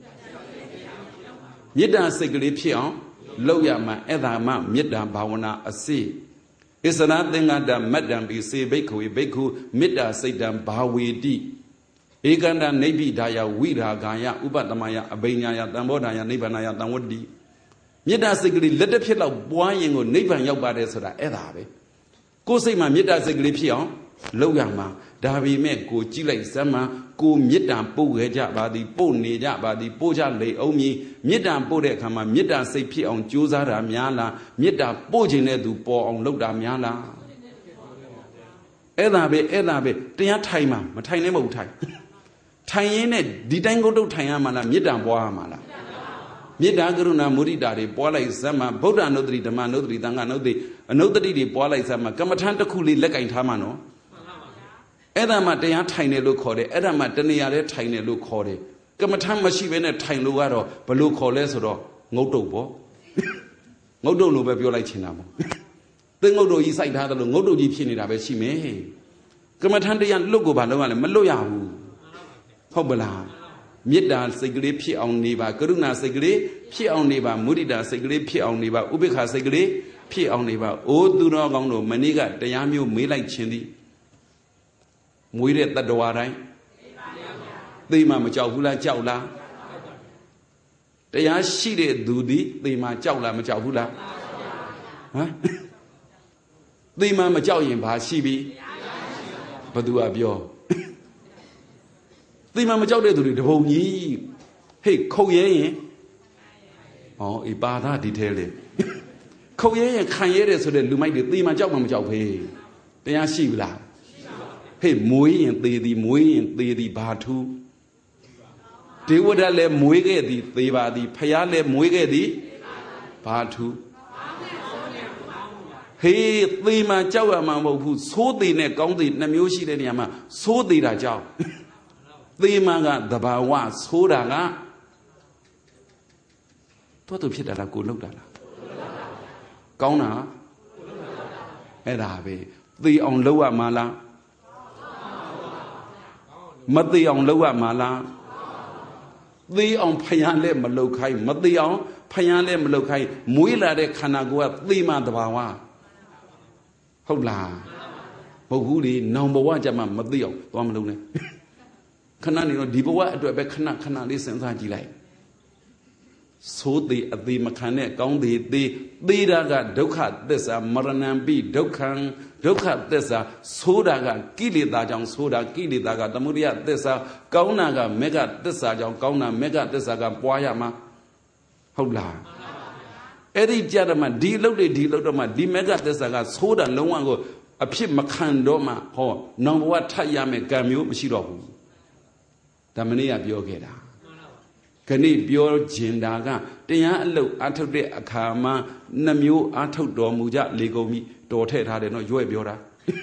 မေတ္တာစိတ်ကလေးဖြစ်အောင်လုပ်ရမှအဲ့ဒါမှမေတ္တာဘာဝနာအစိဣစရသင်္ကတမတ္တံပိစေဘိက္ခဝေဘိက္ခုမေတ္တာစိတ်တံဘာဝေတိဧကန္တနိဗ္ဗိဒါယဝိရာဂာယဥပတမယအဘိညာယတံဘောဓာယနိဗ္ဗာနယတံဝတ္တိမေတ္တာစိတ်ကလေးလက်တစ်ဖြစ်လောက်ပွားရင်ကိုနိဗ္ဗာန်ရောက်ပါတယ်ဆိုတာအဲ့ဒါပဲကိုယ်စိတ်မှာမေတ္တာစိတ်ကလေးဖြစ်အောင်လုပ်ရမှာဒါပေမဲ့ကိုကြည့်လိုက်စမ်းမှာကိုမေတ္တာပို့ခဲ့ကြပါသည်ပို့နေကြပါသည်ပို့ကြလေအောင်မည်မေတ္တာပို့တဲ့အခါမှာမေတ္တာစိတ်ဖြစ်အောင်ကြိုးစားတာများလားမေတ္တာပို့ခြင်းတဲ့သူပေါ်အောင်လုပ်တာများလားအဲ့ဒါပဲအဲ့ဒါပဲတရားထိုင်မှာမထိုင်လည်းမဟုတ်ထိုင်ထိုင်ရင်းနဲ့ဒီတိုင်းကိုတော့ထိုင်ရမှာလားမေတ္တာပွားရမှာလားမေတ္တာကရုဏာမုဒိတာတွေပွားလိုက်စမ်းမှာဗုဒ္ဓနုတ္တိဓမ္မနုတ္တိသံဃာနုတ္တိအနုတ္တိတွေပွားလိုက်စမ်းမှာကမ္မထံတစ်ခုလေးလက်ကင်ထားမှာနော်အဲ့ဒါမှတရားထိုင်တယ်လို့ခေါ်တယ်အဲ့ဒါမှတဏှာလည်းထိုင်တယ်လို့ခေါ်တယ်ကမ္မထံမရှိဘဲနဲ့ထိုင်လို့ကတော့ဘလို့ခေါ်လဲဆိုတော့ငုတ်တုတ်ပေါ့ငုတ်တုတ်လို့ပဲပြောလိုက်ချင်တာပေါ့သင်္ငုတ်တုတ်ကြီးစိုက်ထားတယ်လို့ငုတ်တုတ်ကြီးဖြစ်နေတာပဲရှိမယ်ကမ္မထံတရားလွတ်ကိုဘာလို့ရလဲမလွတ်ရဘူးဟုတ်ပလားမေတ္တာစိတ်ကလေးဖြစ်အောင်နေပါကရုဏာစိတ်ကလေးဖြစ်အောင်နေပါမုဒိတာစိတ်ကလေးဖြစ်အောင်နေပါဥပိ္ပခာစိတ်ကလေးဖြစ်အောင်နေပါအိုးသူတော်ကောင်းတို့မနေ့ကတရားမျိုးမေးလိုက်ခြင်းသည်မွေးတဲ့တတ္တဝါတိုင်းသိမှမကြောက်ဘူးလားကြောက်လားတရားရှိတဲ့သူသည်သိမှကြောက်လားမကြောက်ဘူးလားဟမ်သိမှမကြောက်ရင်ဘာရှိပြီဘသူကပြောသိမှမကြောက်တဲ့သူတွေတပုံကြီးဟေ့ခုတ်ရဲရင်ဩအေးပါသားဒီထဲလေခုတ်ရဲရင်ခံရဲတယ်ဆိုတဲ့လူမိုက်တွေသိမှကြောက်မှမကြောက်ဖေးတရားရှိဘူးလားဟေ့မွေးရင်သေသည်မွေးရင်သေသည်ဘာထူးဒေဝဒတ်လည်းမွေးခဲ့သည်သေပါသည်ဖယားလည်းမွေးခဲ့သည်ဘာထူးဟေးသေမှကြောက်ရမှာမဟုတ်ဘူးသိုးသေးနဲ့ကောင်းသေးနှမျိုးရှိတဲ့နေရာမှာသိုးသေးတာကြောက်သေမှကသဘာဝသိုးတာကတော့သူဖြစ်တာလားကိုလောက်တာလားကောင်းတာအဲ့ဒါပဲသေအောင်လုပ်ရမှာလားမသေအောင်လုပ်ရမှာလားသေအောင်ဖယားလည်းမလုပ်ခိုင်းမသေအောင်ဖ Payale Molokai, Muila de Kanagua, Lima the Bawa. Hola. Bohudi, number one Jama Madio, Wamalune. Kanani, Diboa to a Bekana Kanali Sensaji. So the the Makane, Gong the the Didaga, Doka, this a Maranambi, Dokan, Doka, this a Sodaga, Gili Dajang, Soda, Gili Daga, Damuria, this a Gaunaga, Mega, this a Gauna, Mega, this a Poyama. Hola. Eddie Jadama, D loaded, D loadama, D mega, this a soda, no one go, a pip Macandoma, ho, no what Tayame, Gamu, Mishiro. Damania Biogeda. Kani Bio Jindaga, Dia look out of the Akama, Namu, Ato Domuja, Legomi, Dote had no joy Biora.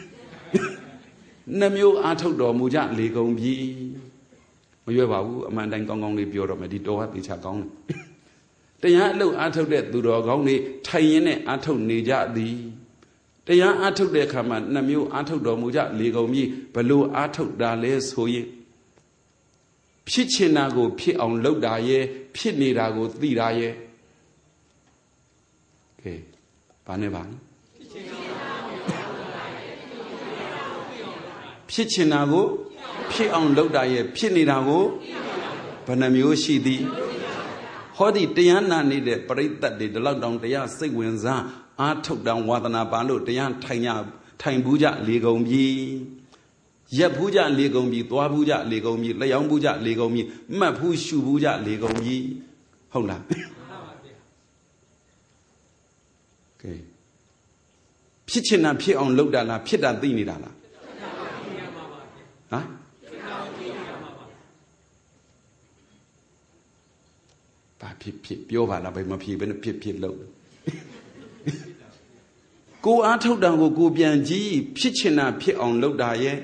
Namu, Ato Domuja, Legomi. You have a man then gone only Biora, Medito, which are gone. Dia look out of that Dudog only, Tayene, Ato Nija di. Dia Ato de Kama, Namu, Ato Domuja, Legomi, Balu, Ato Dales, Hoye. Pichinago, Pit on Lodaye, Pitnidago, Thidaye. Okay, Panevan. Pichinago, Pit on Lodaye, Pitnidago, Panamioshi di. Hodi Diana needed, but that did the lockdown, they are sick when I took down Wadana Balu, Dian Tanya, Time Buja, Lego me. Yabuja Lego me, Dwabuja Lego me, Layambuja Lego me, Mapu Shubuja Lego me. Hola. Okay. Pitchina Pit on Lodala, Pita Dinidala. Huh? Pip Pip Biova, by my people, and Pip Pip low. Go out of down, go Bianji, Pitchina Pit on Lodaye.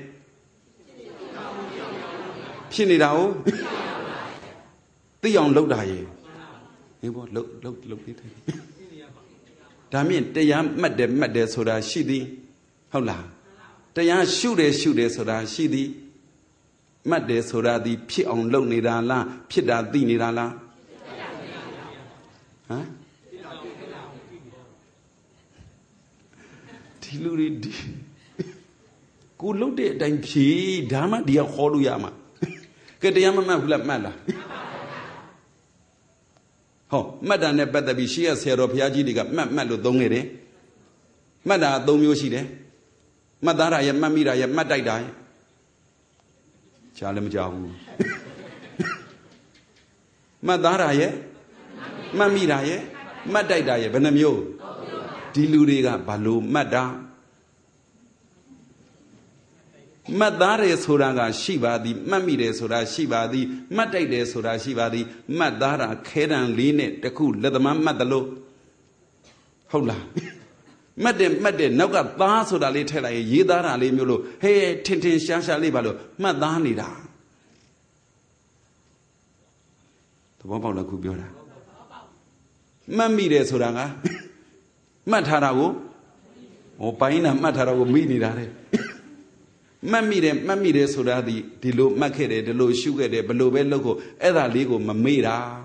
Pinidao, the young Lodaye. He was look, look, look. Damien, they are mad, mad, so that she did. Hola. They are shoot it, shoot it, so that she did. Mad, so that the pit on Lonidala, Pita Dinidala. Huh? Tiluri. Good look at them, she, Dama, dear Holuyama. Get the Yamama Black Mala. Oh, Madame Badabi, she has here of Yaji got Malo Dongere. Mada Domyoshi. Madara, Mamira, Madai. Charlem Jahu. Madara, ye? Mamira, ye? Madai, Benamio. Diluriga, Balu, Mada. Madare Suraga Shiva, the Mamide Sura Shiva, the Mataide Sura Shiva, the Madara, Kedan Line, the cool, let the Madalo. Hola. Madam, Madam, Noga Basoda Litera, Yidara Limulo, hey, Tintin Shasha Libalo, Madanida. The Wabala Kubiora. Mamide Suraga Matarago, or Paina Matarago Minidare. Mammy, Mammy, de Soda, the low market, the low sugar, the below logo, Eda Lego, Mamira.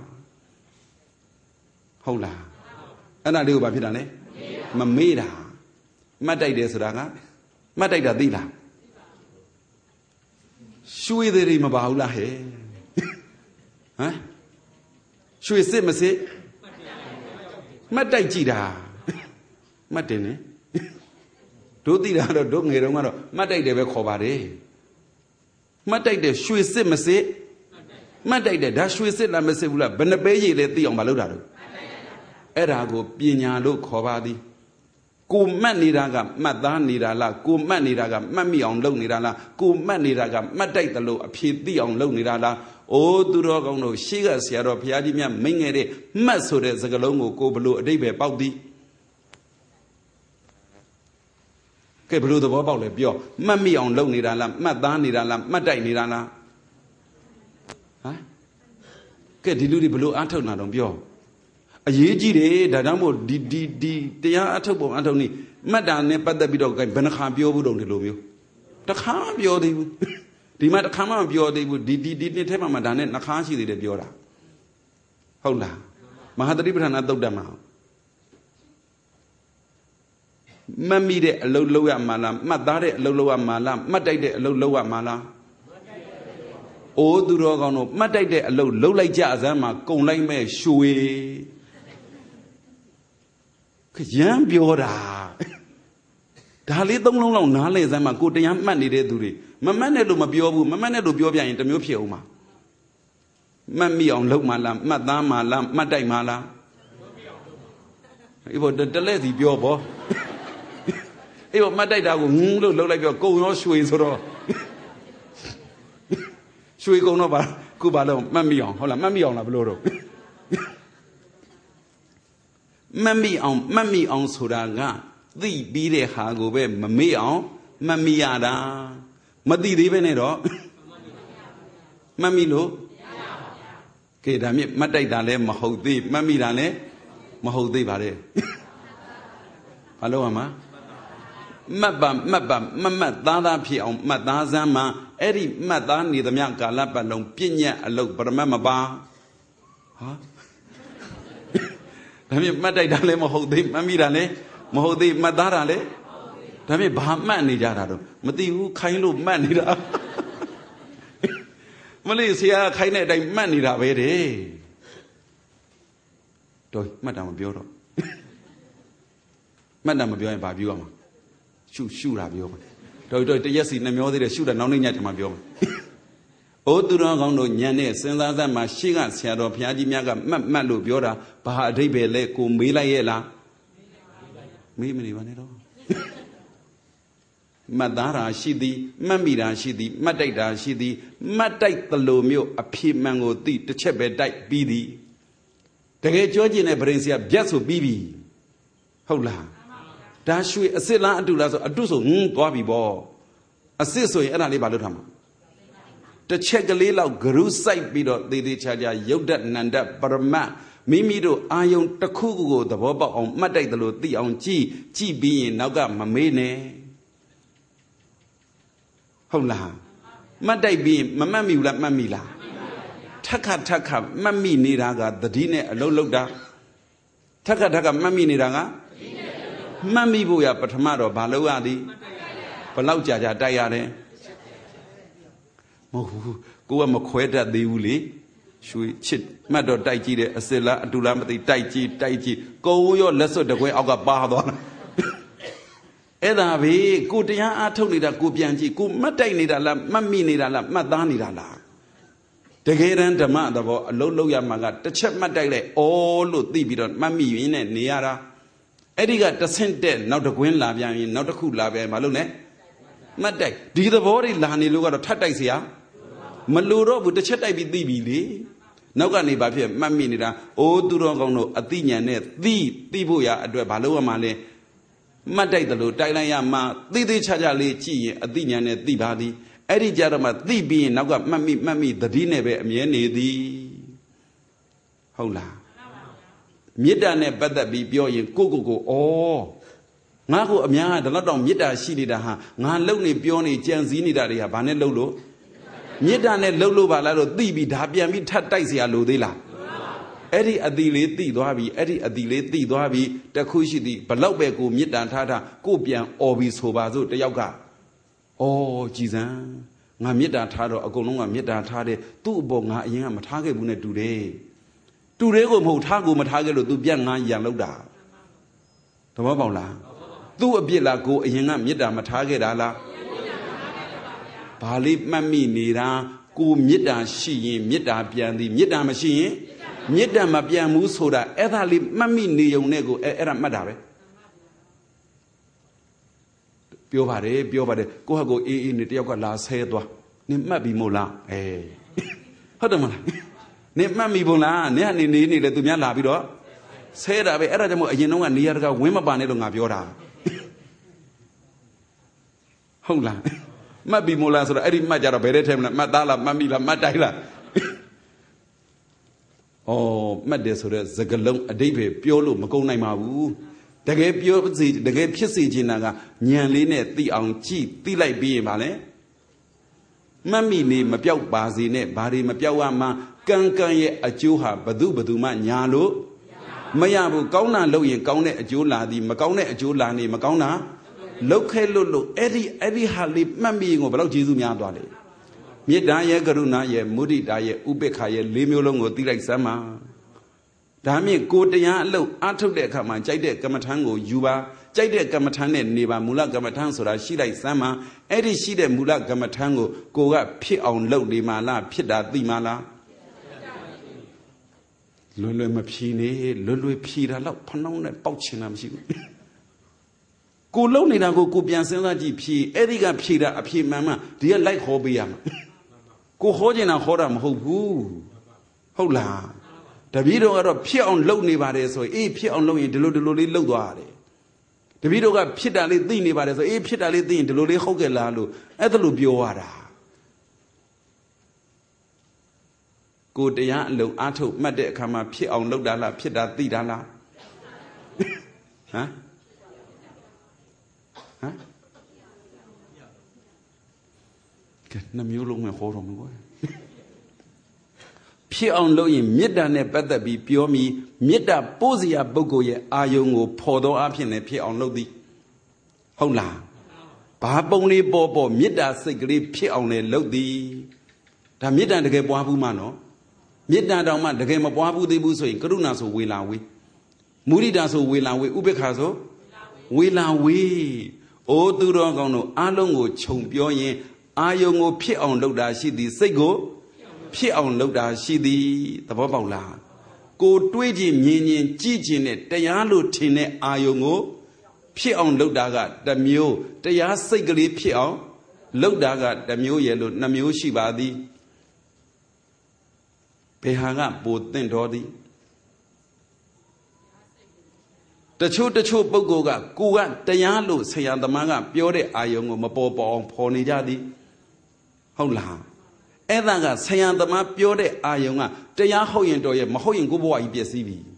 Hola. And I do Babidane? Mamira. Matai de Sodaga? Matai da Dila. Shui the Rimabaula, he. Huh? Shui Simasi? Matai Chida. Matene. Do the other dog, Matai de Cobare. Matai de Shui Simasi. Matai de Dashui Silamesula, Benabe, let the Omaludado. Erago, Pina, look, Cobadi. Go Maniraga, Madan Nirala, go Maniraga, Mammy on Low Nirala, go Maniraga, Matai the low, appeared the on Low Nirala. O Durogono, Shiga, Sierra, Piadimia, Mingere, Masore, Zagalongo, go below a day about thee. Blue the Bobble, Bio, Mammy on Low Nirala, Madan Nirala, Matai Nirala. Huh? Get the blue Antona on Bio. A yeji, Dadamo, di di di, they are Atobo Antoni, Madame Padabito, Benahambio would only love you. The Hambio, they would. They might come on Bio, they would di di di Tema Madame, Nakashi, the Biora. Hola. Mahadari Prana Dodama Mammy de Loloa Mala, Madare Loloa Mala, Madai de Loloa Mala. O Durogano, Madai de Lo Lola Jazama, Conlay me Shui Yam Biora Dali don't know Nale Zama, good young man did duri. Mamma do Mabiobu, Mamma do Biobia in the Mupioma. Mammy on Lomala, Madama Lam, Madai Mala. It was the lazy Biobo. It was Madai that would look like you're going on Shui Soro. Shui go no Cubalo, Mammy on, hold on, Mammy on a bloro. Mammy on, Mammy on Suraga, the Bide Hago, Mammy on, Mammy Yada, Madi Venero, Mammy Lo, Kedami, Madai Dale, Mahodi, Mammy Dale, Mahodi Vare. Hello, Ama. Mabam, Mabam, Mamma Dada Pion, Madazama, Eddie Madani, the Mianka Lapalong, Pina, a look, but remember bar. Huh? I mean, Madai Dale, Mahodi, Mammy Dale, Mahodi, Madarale. I mean, Bahaman, Nijado, Mati, who kind of man, Nida. Malaysia, kind of man, Nida, very. Madame Bioro. Madame Bior and Babioma. Shoot, shoot, Abio. Do it, yes, in the middle, shoot and only yet, my bio. O Durango, Yane, Senda, Mashiga, Seattle, Piagi Miaga, Malu Biora, Baha Debele, Cumbila Yela. Me, me, one at all. Madara, Shidi, Mamida, Shidi, Madaida, Shidi, Madai the Lomio, a pea mango, the chebe dike bidi. The gay George in a Brencia, Biaso Bibi. Hola. Dashui, a silla and do las a do so, Bobby Ball. A sisso and a libalutama. The Chegalila, Guru side bidot, the Chaja, Yoda Nanda, Barama, Mimido, Ayon, Takugo, the Boba on Madai the Lord, the on G, G B, Naga, Mamene. Hola. Madai be, Mamami, Mamila. Taka taka, Mammy Niraga, the Dine, a low loda. Taka taka, Mammy Niraga. Mammy Buya, Patamaro, Baloadi. Palauja, Diare. Go a Moqueta de Uli. Shui chit, Mado Daiji, a Silla, Dulamati, Daiji, Daiji. Go your lesser the way of a bar. Eda ve, good ya, I told me that good Bianchi, good Matai Nidala, Mammy Nidala, Madani Nidala. The Garan the mother of a low low yamaga, the chap Madale, all look the bidon, Mammy in it, Niara. Eddie got the sent dead, not the Gwen Lavian, not the cool Lavia, Malone. Madai, do you the body Lani look at a Tataisia? Maluro with the chat I be the Billy. No gani Babia, Mammy Nida, O Durongo, Athenia net, the Tibuya, at the Baloa Male. Madai the Lord, Dilayama, the Chajali, Chi, Athenia net, the body. Eddie Jarama, the being now got Mammy, Mammy, the dinner, Miene, the Hola. Midane, but that be Bioy, go go go, oh. Nago Amia, the lot of Mida, Shididaha, Nan Loni, Bioni, Janzini, Daria, Bane Lolo. Midane, Lolo, Valado, Dibi, Dabia, Mitaisia, Lodela. Eddie Adile, the Doabi, Eddie Adile, the Doabi, the Kushi, Balobeko, Midan Tata, Gopian, Orbis Hobazo, the Yoga. Oh, Jesus, Namida Tado, a Golonga Mida Tade, two bonga yam Matage Bune today. Today go Motago Matago to Bianga Yaloda. The Mabola. Do a Bila go a Yanga Mida Matage Dala. Pali Mammy Nira, go Mida Shi, Mida Biandi, Mida Machine, Mida Mabia Musoda, Ethali Mammy Neo Nego, Era Madare. Biovare, Biovare, go go in the Yoga last head. Nimabi Mola, eh. Hodamala. Nimami Bola, Nani Nini, the Dumia Labido. Say that Eramo, you know, and near Wimabane Gaviora. Hola. Mabi Mola, so I didn't matter about it, Madala, Mamila, Madaila. Oh, Madesura, Zagalong, a David, Piolo, Macona Mabu. The gay pure, the gay kissy Jinaga, Nyaline, the on cheap, the like being Vale. Mammy ni Mapiao Bazine, Bari Mapiawama, Kankaye, a Juha, Badu Baduma, Nyalo, Maya bu kauna low in kaune a jola the Macaune a jola ni Macauna Local Eddie Eddie Halley Mammy about Jesus Yadwale. Yedaya Garuna ye Moody Daye Ubekaye Limulongo Direct Sama. Dami go de ya low ato de kama Jade Gamatango Yuba Jade Gamatane Neva Mula Gamatan Sora Shida Sama Eddie Shide Mula Gamatango go up pit on low de Mala Pida di Mala Lulu Mapine Lulu Pira Lock Panon and Pouchinam. Go lonely now go Gubian Sena G P Ediga Pira Api Mama dear like Hobbyam. Go holding a hodam ho hola. The video got a peer on lonely body so a peer on lonely deludely low. The video got pitally thin body so a pitally thin deludely hogelalu at the Lubiowara. Go de ya low ato made kama peer on low dala pita didala. Huh? Huh? Namulong and Horom. Peer on low in Mida ne better be pure me, Mida Bosia Bogoye, Ayongo, Podo up in a peer on lodi. Hola. Baboni Bobo, Mida Sigri, peer on a lodi. The Mida the game Wabu Mano. Mida Dama, the game of Wabu de Buso in Karunaso Wilawi. Muridaso Wilawi, Ubekazo. Wilawi. O Durogono, Alongo, Chompioye, Ayongo, peer on loda, she the Sego. Peer on loda, she the Bobola. Go twenty million Gijin it, Dialo Tine Ayongo, peer on lodaga, the mule, Dia Sigli peer, lodaga, the mule yellow, Namio Shibadi. Pehanga, both then doddy. The chu the chu bogoga, Guga, Dialo, Sayan the manga, Biore Ayongo, Mapopo on Pony Jadi. Hola. Edaga, Sayan the map, Biore Ayonga, Dia Hoyan Doye, Mahoyan Gubo I B C V.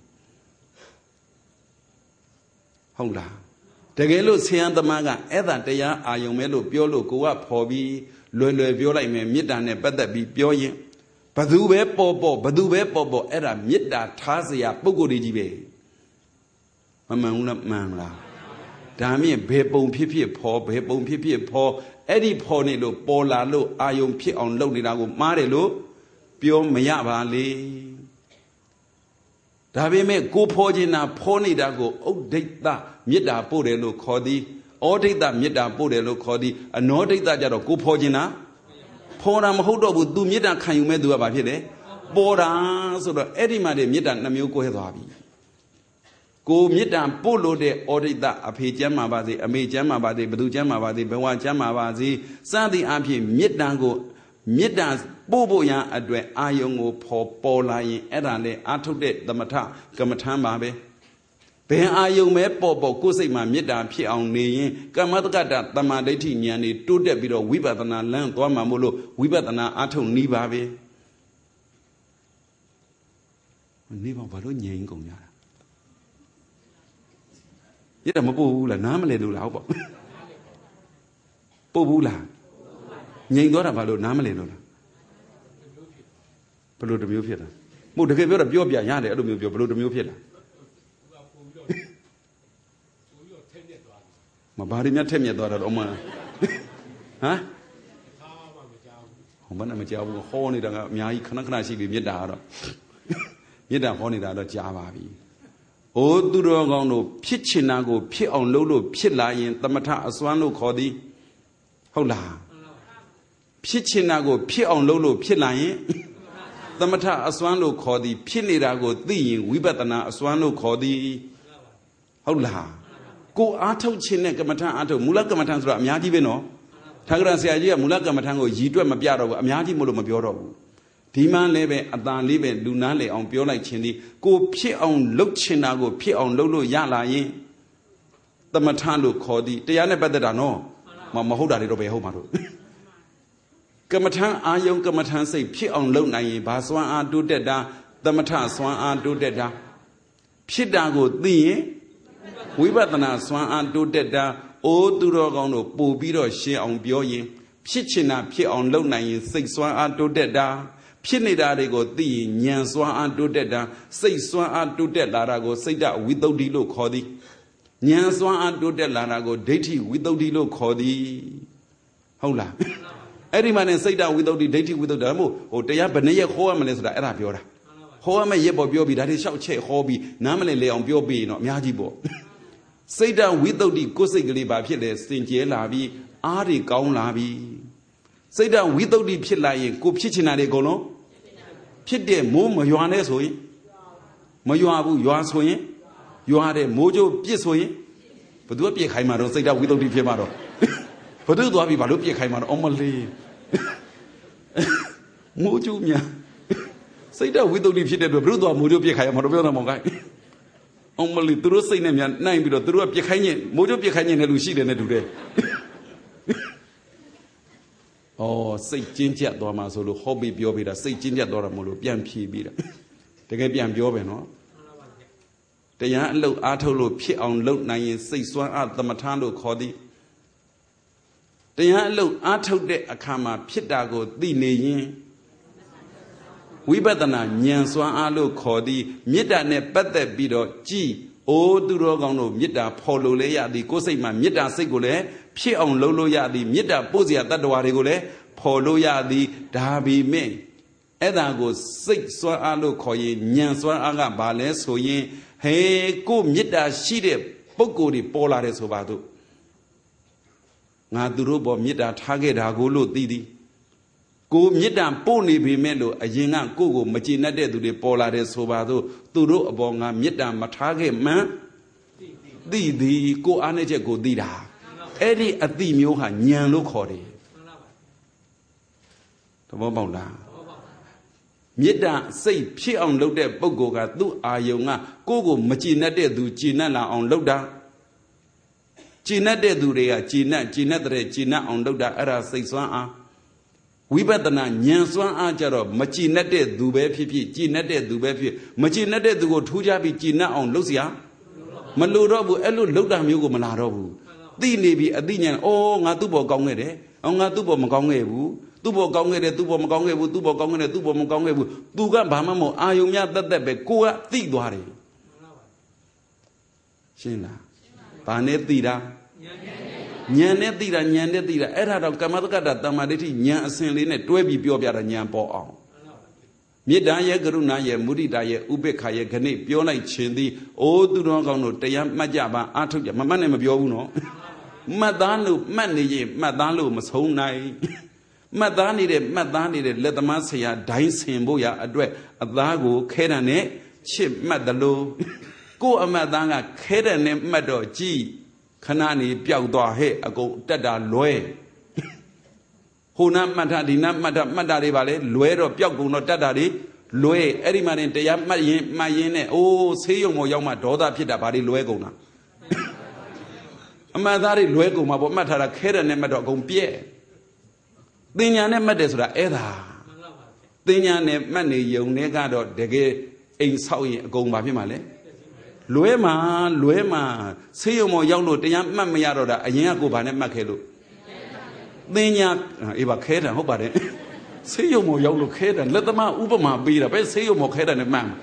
Hola. The Gelo Sayan the manga, Eda Dia Ayomelo, Biolo, go up, Hobby, Lulu Viola, Midane, better be Bioye. Badube Bobo, Badube Bobo, Eda Mida, Tazia, Bogodi. Mamma Mamla. Dami, Bebon Pipi, Paul, Bebon Pipi, Paul, Eddie Ponelo, Bola Lo, Ayon Pi on Lodinago, Marelo, Bio Mayabali. Davi me go pojina, Pony Dago, oh, date that, Mida Bodelo Codi, or date that Mida Bodelo Codi, and no date that go pojina. Poram Hodo would do Mida, can you do about it? Bora, so the Eddie Made Mida Namuko Hedavi. Go Midan Polo de Orida Api Jamabadi, Ame Jamabadi, Badu Jamabadi, Bewa Jamabazi, Sadi Api Midango, Midans Boboya Adwe Ayongo Po Pola Edale Atude the Mata, Gamatamabe. Be Ayome Popo Kusima Midan Pi on Ni, Gamatagata, Tamadeti Niani, two debito, Wibatana Land, Wamamulo, Wibatana Ato Nibabe. Niba Balunya Ingonia. Yết là một bù là nám lên đủ lão bỏ bù bù là nhìn đó là vào đồ nám lên rồi vào đồ miêu phiệt à một cái việc là biếu bia nhà để đồ miêu vào đồ miêu phiệt à mà ba đi nhát thêm nhát đó là ông mà hả không biết là mình chào kho này là nhà ấy khăn khăn gì bị miết đá đó miết đá kho này là chả bà bị O Durogono, Pichinago, Pi on Lolo, Pilayan, Tamata, Aswano Codi. Hola. Pichinago, Pi on Lolo, Pilayan, Tamata, Aswano Codi, Pinirago, the Wibatana, Aswano Codi. Hola. Go Ato Chine Gamata Ato, Mulakamatans, Amiati Veno. Tangra Sadia, Mulakamatango, Yidra Mabiaro, Amiati Molomabioro. Dima lebe adan lebe lunale on pure like chindi go pit on look chinago pit on lolo yala yin the matano codi Diana better than no Mamahoda little be home. Kamatan ayon kamatan say pit on low nine baswan do deda the matan swan do deda Pidago the Wibatana swan do deda o durogono bobiro she on bioyin Pichina pit on low nine six swan do deda ဖြစ်နေတာတွေကိုသိရင်ဉာဏ်စွမ်းအားတိုးတက်တာစိတ်စွမ်းအားတိုးတက်လာတာကိုစိတ်တဝိသုဒ္ဓိလို့ခေါ်သည်ဉာဏ်စွမ်းအားတိုးတက်လာတာကိုဒိဋ္ဌိဝိသုဒ္ဓိလို့ခေါ်သည်ဟုတ်လားအဲ့ဒီမှာနဲ့စိတ်တဝိသုဒ္ဓိဒိဋ္ဌိဝိသုဒ္ဓိဒါမို့ဟိုတရားဘယ်နှစ်ရက်ခေါ်ရမလဲဆိုတာအဲ့ဒါပြောတာဟောရမယ့်ရက်ပေါ်ပြောပြီးဒါတွေလျှောက်ချက်ဟောပြီးနားမလည်လေအောင်ပြောပြီးတော့အများကြီးပေါ့စိတ်တဝိသုဒ္ဓိကိုယ်စိတ်ကလေးပါဖြစ်လေစင်ကြဲလာပြီးအားတွေကောင်းလာပြီးစိတ်တဝိသုဒ္ဓိဖြစ်လာရင်ကိုဖြစ်ချင်တာတွေအကုန်လုံးဖြစ်တဲ့မိုးမရွာနဲ့ဆိုရင်မရွာဘူးရွာဆိုရင်ရွာတဲ့မိုးကြိုးပြစ်ဆိုရင်ဘယ်သူကပြစ်ခိုင်းမှာတော့စိတ်တဝိသုဒ္ဓိဖြစ်မှာတော့ဘယ်သူသွားပြီးဘာလို့ပြစ်ခိုင်းမှာတော့အမလေးမိုးကြိုးများစိတ်တဝိသုဒ္ဓိဖြစ်တဲ့အတွက်ဘယ်သူသွားမိုးကြိုးပြစ်ခိုင်းမှာတော့ပြောတော့မောင်ကိုင်းအမလေးသူတို့စိတ်နဲ့များနိုင်ပြီးတော့သူတို့ကပြစ်ခိုင်းရင်မိုးကြိုးပြစ်ခိုင်းရင်လည်းလူရှိတယ်နဲ့တူတယ်အော်စိတ်ကျဉ်းကျက်သွားမှာဆိုလို့ဟောပြီးပြောပြီးတာစိတ်ကျဉ်းကျက်သွားတာမလို့ပြန်ဖြေပြီးတာတကယ်ပြန်ပြောပဲနော်တရားအလုပ်အားထုတ်လို့ဖြစ်အောင်လုပ်နိုင်ရင်စိတ်စွမ်းအားသမထလို့ခေါ်သည်တရားအလုပ်အားထုတ်တဲ့အခါမှာဖြစ်တာကိုသိနေရင်ဝိပဿနာဉာဏ်စွမ်းအားလို့ခေါ်သည်မေတ္တာနဲ့ပတ်သက်ပြီးတော့ကြည်အိုးသူတော်ကောင်းတို့မေတ္တာဖော်လို့လဲရသည်ကိုယ်စိတ်မှာမေတ္တာစိတ်ကိုလည်းဖြစ်အောင်လုပ်လို့ရသည်မေတ္တာပို့เสียတတ္တဝါတွေကိုလည်းဖော်လို့ရသည်ဒါပေမဲ့အဲ့ဒါကိုစိတ်စွမ်းအားလို့ခေါ်ရင်ဉာဏ်စွမ်းအားကဘာလဲဆိုရင်ဟေးကိုမေတ္တာရှိတဲ့ပုဂ္ဂိုလ်တွေပေါ်လာတယ်ဆိုပါတော့ငါသူတို့ပေါ်မေတ္တာထားခဲ့တာကိုလို့သိသည်ကိုမေတ္တာပို့နေပေမဲ့လို့အရင်ကကိုကိုမကျေနပ်တဲ့သူတွေပေါ်လာတယ်ဆိုပါတော့သူတို့အပေါ်ငါမေတ္တာမထားခဲ့မှန်းသိသည်ကိုအားနဲ့ချက်ကိုသိတာအဲ့ဒီအသိမျိုးဟာဉာဏ်လို့ခေါ်တယ်သဘောပေါက်လားမေတ္တာစိတ်ဖြစ်အောင်လုပ်တဲ့ပုဂ္ဂိုလ်ကသူ့အာယုံကကိုကိုမကျေနပ်တဲ့သူကျေနပ်လာအောင်လုပ်တာကျေနပ်တဲ့သူတွေကကျေနပ်ကျေနပ်တဲ့ကျေနပ်အောင်လုပ်တာအဲ့ဒါစိတ်စွမ်းအားဝိပဿနာဉာဏ်စွမ်းအားကြတော့မကျေနပ်တဲ့သူပဲဖြစ်ဖြစ်ကျေနပ်တဲ့သူပဲဖြစ်မကျေနပ်တဲ့သူကိုထူးခြားပြီးကျေနပ်အောင်လုပ်เสียမလိုတော့ဘူးအဲ့လိုလုပ်တာမျိုးကိုမလာတော့ဘူးသိနေပြီအသိဉာဏ်အော်ငါသူ့ဘောကောင်းခဲ့တယ်အော်ငါသူ့ဘောမကောင်းခဲ့ဘူးသူ့ဘောကောင်းခဲ့တယ်သူ့ဘောမကောင်းခဲ့ဘူးသူ့ဘောကောင်းခဲ့တယ်သူ့ဘောမကောင်းခဲ့ဘူးသူကဘာမှမဟုတ်အာယုံများတက်တက်ပဲကိုကသိသွားတယ်ရှင်းလားဘာနဲ့သိတာဉာဏ်နဲ့သိတာဉာဏ်နဲ့သိတာအဲ့ဒါတော့ကမ္မတက္ကတာတမ္မာဒိဋ္ဌိဉာဏ်အစဉ်လေးနဲ့တွဲပြီးပြောပြတာဉာဏ်ပေါ်အောင်မေတ္တာရဲ့ကရုဏာရဲ့မုဒိတာရဲ့ဥပေက္ခရဲ့ခဏိပြောလိုက်ခြင်းသည်အိုးသူတော်ကောင်းတို့တရားမှတ်ကြပါအားထုတ်ကြမမှတ်နဲ့မပြောဘူးနော်မှတ်သားလို့မှတ်နေရင်မှတ်သားလို့မဆုံးနိုင်မှတ်သားနေတဲ့မှတ်သားနေတဲ့လက်သမားဆရာဒိုင်းဆင်ဖို့ရအတွက်အသားကိုခဲတံနဲ့ချစ်မှတ်တယ်လို့ကိုယ်အမှတ်သားကခဲတံနဲ့မှတ်တော့ကြည်ခဏနေပျောက်သွားဟဲ့အကုန်တက်တာလွဲဟိုနာမှတ်တာဒီနာမှတ်တာမှတ်တာတွေပါလေလွဲတော့ပျောက်ကုန်တော့တက်တာတွေလွဲအဲ့ဒီမှာတင်တရားမှတ်ရင်မှတ်ရင်နဲ့အိုးဆေးရုံပေါ်ရောက်မှဒေါသဖြစ်တာဘာတွေလွဲကုန်တာအမှတ်သားတွေလွဲကုန်မှာပေါ့မှတ်ထားတာခဲတယ်နဲ့မှတ်တော့အကုန်ပြဲသင်ညာနဲ့မှတ်တယ်ဆိုတာအဲ့ဒါသင်ညာနဲ့မှတ်နေယုံနဲ့ကတော့တကယ်အိမ်ဆောက်ရင်အကုန်ပါဖြစ်မှာလေလွဲမှာလွဲမှာဆေးရုံပေါ်ရောက်လို့တရားမှတ်မရတော့တာအရင်ကကိုဘာနဲ့မှတ်ခဲ့လို့သင်ညာအေးပါခဲတယ်ဟုတ်ပါတယ်ဆေးရုံပေါ်ရောက်လို့ခဲတယ်လက်သမားဥပမာပေးတာပဲဆေးရုံပေါ်ခဲတယ်နဲ့မှတ်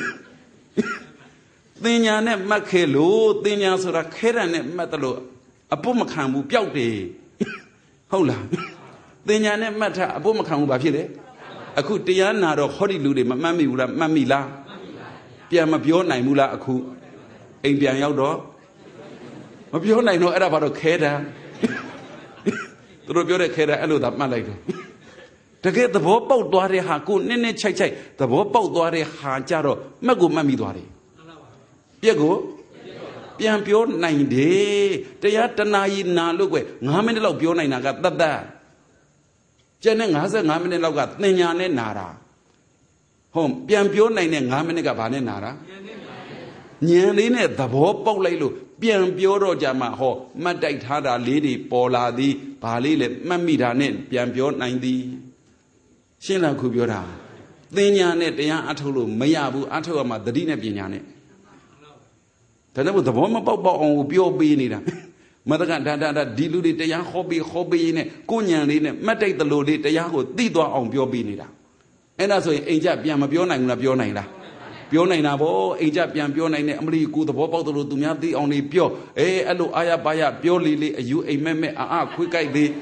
သင်ညာနဲ့မှတ်ခဲ့လို့သင်ညာဆိုတာခဲတယ်နဲ့မှတ်တယ်လို့အပုတ်မခံဘူးပျောက်တယ်ဟုတ်လားသင်ညာနဲ့မှတ်ထားအပုတ်မခံဘူးဘာဖြစ်လဲအခုတရားနာတော့ဟောဒီလူတွေမမှတ်မိဘူးလားမှတ်မိလားပြန်မပြောနိုင်ဘူးလားအခုအိမ်ပြန်ရောက်တော့မပြောနိုင်တော့အဲ့ဒါဘာလို့ခဲတာသူတို့ပြောတဲ့ခဲတာအဲ့လိုသာမှတ်လိုက်တယ်တကယ်သဘောပေါက်သွားတဲ့ဟာကိုနည်းနည်းချိုက်ချိုက်သဘောပေါက်သွားတဲ့ဟာကြတော့မှတ်ကိုမှတ်မိသွားတယ်ပြက်ကိုပြန်ပြောနိုင်တယ်တရားတနာယီနာလို့ကွယ်ငါးမိနစ်လောက်ပြောနိုင်တာကတတ်တတ်ကျန်တဲ့၅၅မိနစ်လောက်ကသင်ညာနဲ့နာတာဟုတ်ပြန်ပြောနိုင်တဲ့၅မိနစ်ကဘာနဲ့နာတာဉာဏ်လေးနဲ့သဘောပေါက်လိုက်လို့ပြန်ပြောတော့ကြမှာဟောမှတ်တိုက်ထားတာလေးတွေပေါ်လာသည်ဘာလေးလဲမှတ်မိတာနဲ့ပြန်ပြောနိုင်သည်ရှင်းလားခုပြောတာသင်ညာနဲ့တရားအထုတ်လို့မရဘူးအထုတ်ရမှာသတိနဲ့ပညာနဲ့ဒါနဲ့ဘုသဘောမပေါက်ပေါက်အောင်ပြောပေးနေတာမတကဒါဒါဒါဒီလူတွေတရားဟောပြီးဟောပြီးနဲ့ကိုညံလေးနဲ့မှတ်တိုက်တလို့လေးတရားကိုသိသွားအောင်ပြောပေးနေတာအဲ့ဒါဆိုရင်အိမ်ကြပြန်မပြောနိုင်ဘူးလားပြောနိုင်လားပြောနိုင်တာဗောအိမ်ကြပြန်ပြောနိုင်တယ်အမလီကိုသဘောပေါက်တယ်လို့သူများသိအောင်နေပြောအေးအဲ့လိုအာရပါရပြောလေလေအယူအိမ်မက်မက်အာအခွေးကြိုက်သေး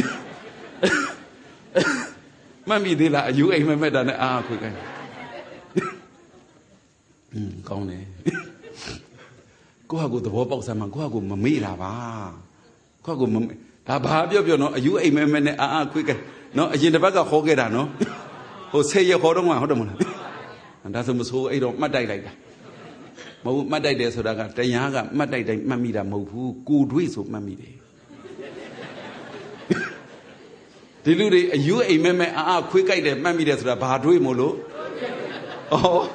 မှတ်မိသေးလားအယူအိမ်မက်မက်တာနဲ့အာခွေးကြိုက်อืมကောင်းတယ်ကိုယ့်ဟာကိုယ်သဘောပေါက်စမ်းမှကိုယ့်ဟာကိုယ်မမေ့တာပါကိုယ့်ဟာကိုယ်မမေ့ဒါဘာပြောပြောနော်အယူအိမ်မက်မက်နဲ့အာအခွေးကြိုက်နော်အရင်တစ်ပတ်ကခေါ်ခဲ့တာနော်ဟိုဆေးရခေါ်တော့မှဟုတ်တယ်မလားဒါဆိုမဆိုးအဲ့တော့မှတ်တိုက်လိုက်တာမဟုတ်မှတ်တိုက်တယ်ဆိုတာကတရားကမှတ်တိုက်တိုင်းမှတ်မိတာမဟုတ်ဘူးကိုတွေးဆိုမှတ်မိတယ်ဒီလူတွေအယူအိမ်မက်မက်အာအခွေးကြိုက်တယ်မှတ်မိတယ်ဆိုတာဘာတွေးမို့လို့ဩ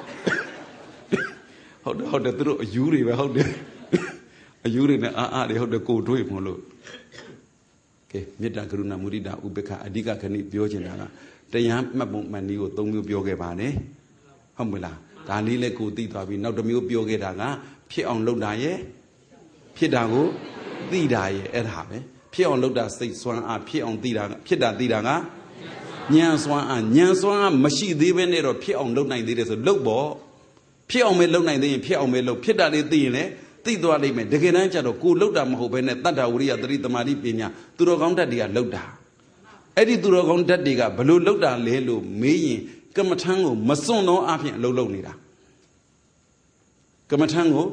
ဟုတ်တယ်ဟုတ်တယ်သူတို့အယူတွေပဲဟုတ်တယ်အယူတွေနဲ့အာအာတွေဟုတ်တယ်ကိုတွေးမို့လို့ကဲမေတ္တာကရုဏာမုဒိတာဥပေက္ခအဓိကခဏိပြောချင်တာကတရားမှတ်ပုံမှန်နည်းကိုသုံးမျိုးပြောခဲ့ပါတယ်ဟုတ်မလားဒါလေးလည်းကိုသိသွားပြီနောက်တစ်မျိုးပြောခဲ့တာကဖြစ်အောင်လုပ်တာရဲ့ဖြစ်တာကိုသိတာရဲ့အဲ့ဒါပဲဖြစ်အောင်လုပ်တာစိတ်စွမ်းအားဖြစ်အောင်သိတာဖြစ်တာသိတာကဉာဏ်စွမ်းအားဉာဏ်စွမ်းအားမရှိသေးဘဲနဲ့တော့ဖြစ်အောင်လုပ်နိုင်သေးတယ်ဆိုလုပ်ပေါ့ဖြစ်အောင်ပဲလုပ်နိုင်သေးရင်ဖြစ်အောင်ပဲလုပ်ဖြစ်တာလေးသိရင်လည်းသိသွားလိမ့်မယ်တကယ်တမ်းကျတော့ကိုလုပ်တာမဟုတ်ဘဲနဲ့တတ္တဝရိယသတိသမာဓိပညာသူတော်ကောင်းတတ်တွေကလုပ်တာအဲ့ဒီသူတော်ကောင်းတတ်တွေကဘလို့လုပ်တာလဲလို့မေးရင်ကမ္မထံကိုမစွန့်သောအဖြစ်အလုပ်လုပ်နေတာကမ္မထံကို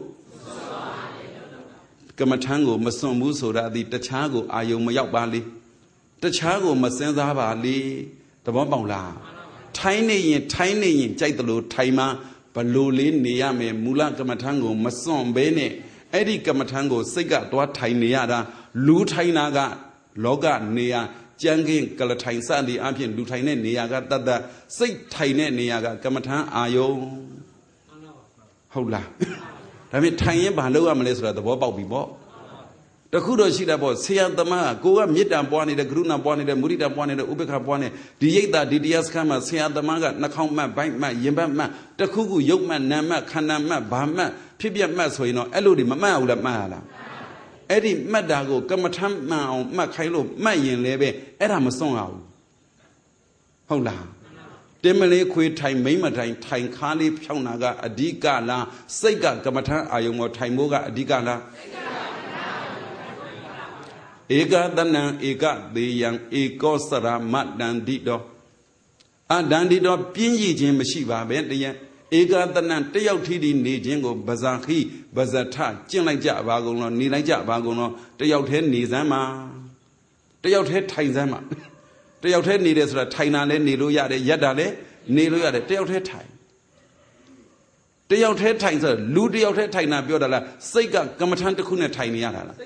ကမ္မထံကိုမစွန့်ဘူးဆိုတာဒီတခြားကိုအာယုံမရောက်ပါလေတခြားကိုမစင်စားပါလေသဘောပေါက်လားထိုင်းနေရင်ထိုင်းနေရင်ကြိုက်တယ်လို့ထိုင်မှာဘလို့လေးနေရမယ်မူလကမ္မထံကိုမစွန့်ဘဲနဲ့အဲ့ဒီကမ္မထံကိုစိတ်ကသွားထိုင်နေရတာလူထိုင်တာကလောကနေရကျန်ခင်ကလထိုင်စသည်အပြင်လူထိုင်တဲ့နေရာကတတ်တတ်စိတ်ထိုင်တဲ့နေရာကကမ္မထံအာယုံဟုတ်လားဒါပေမဲ့ထိုင်ရင်ဘာလုပ်ရမလဲဆိုတာသဘောပေါက်ပြီပေါ့တခုတော့ရှိတာပေါ့ဆရာသမားကိုကမေတ္တာပွားနေတဲ့ကရုဏာပွားနေတဲ့မုဒိတာပွားနေတဲ့ဥပေက္ခပွားနေဒီရိတ်တာဒီတရားစခန်းမှာဆရာသမားကနှာခေါင်းမှတ်ဘိုက်မှတ်ရင်ဘတ်မှတ်တခုခုရုပ်မှတ်နာမ်မှတ်ခန္ဓာမှတ်ဘာမှတ်ဖြစ်ပြမှတ်ဆိုရင်တော့အဲ့လိုတွေမမှတ်ဘူးလားမှတ်ရလားအဲ့ဒီမှတ်တာကိုကမ္မထမှန်အောင်မှတ်ခိုင်းလို့မှတ်ရင်လည်းပဲအဲ့ဒါမစွန့်ရဘူးဟုတ်လားတင်မလေးခွေထိုင်မိမ့်မထိုင်ထိုင်ခါလေးဖြောင်းတာကအဓိကလားစိတ်ကကမ္မထအာယုံပေါ်ထိုင်ဖို့ကအဓိကလားဧကတနံဧကသေးယံဧကောစရမတန္တိတောအတန္တိတောပြင်းရည်ခြင်းမရှိပါပဲတည်းဧကတနံတယောက်ထီးထီးနေခြင်းကိုဗဇာခိဗဇထကျင့်လိုက်ကြပါကုန်လို့နေလိုက်ကြပါကုန်လို့တယောက်တည်းနေစမ်းမှာတယောက်တည်းထိုင်စမ်းမှာတယောက်တည်းနေတယ်ဆိုတာထိုင်တာလည်းနေလို့ရတယ်ရက်တာလည်းနေလို့ရတယ်တယောက်တည်းထိုင်တယောက်တည်းထိုင်ဆိုလူတယောက်တည်းထိုင်တာပြောတာလားစိတ်ကကမ္မထံတစ်ခုနဲ့ထိုင်နေရတာလား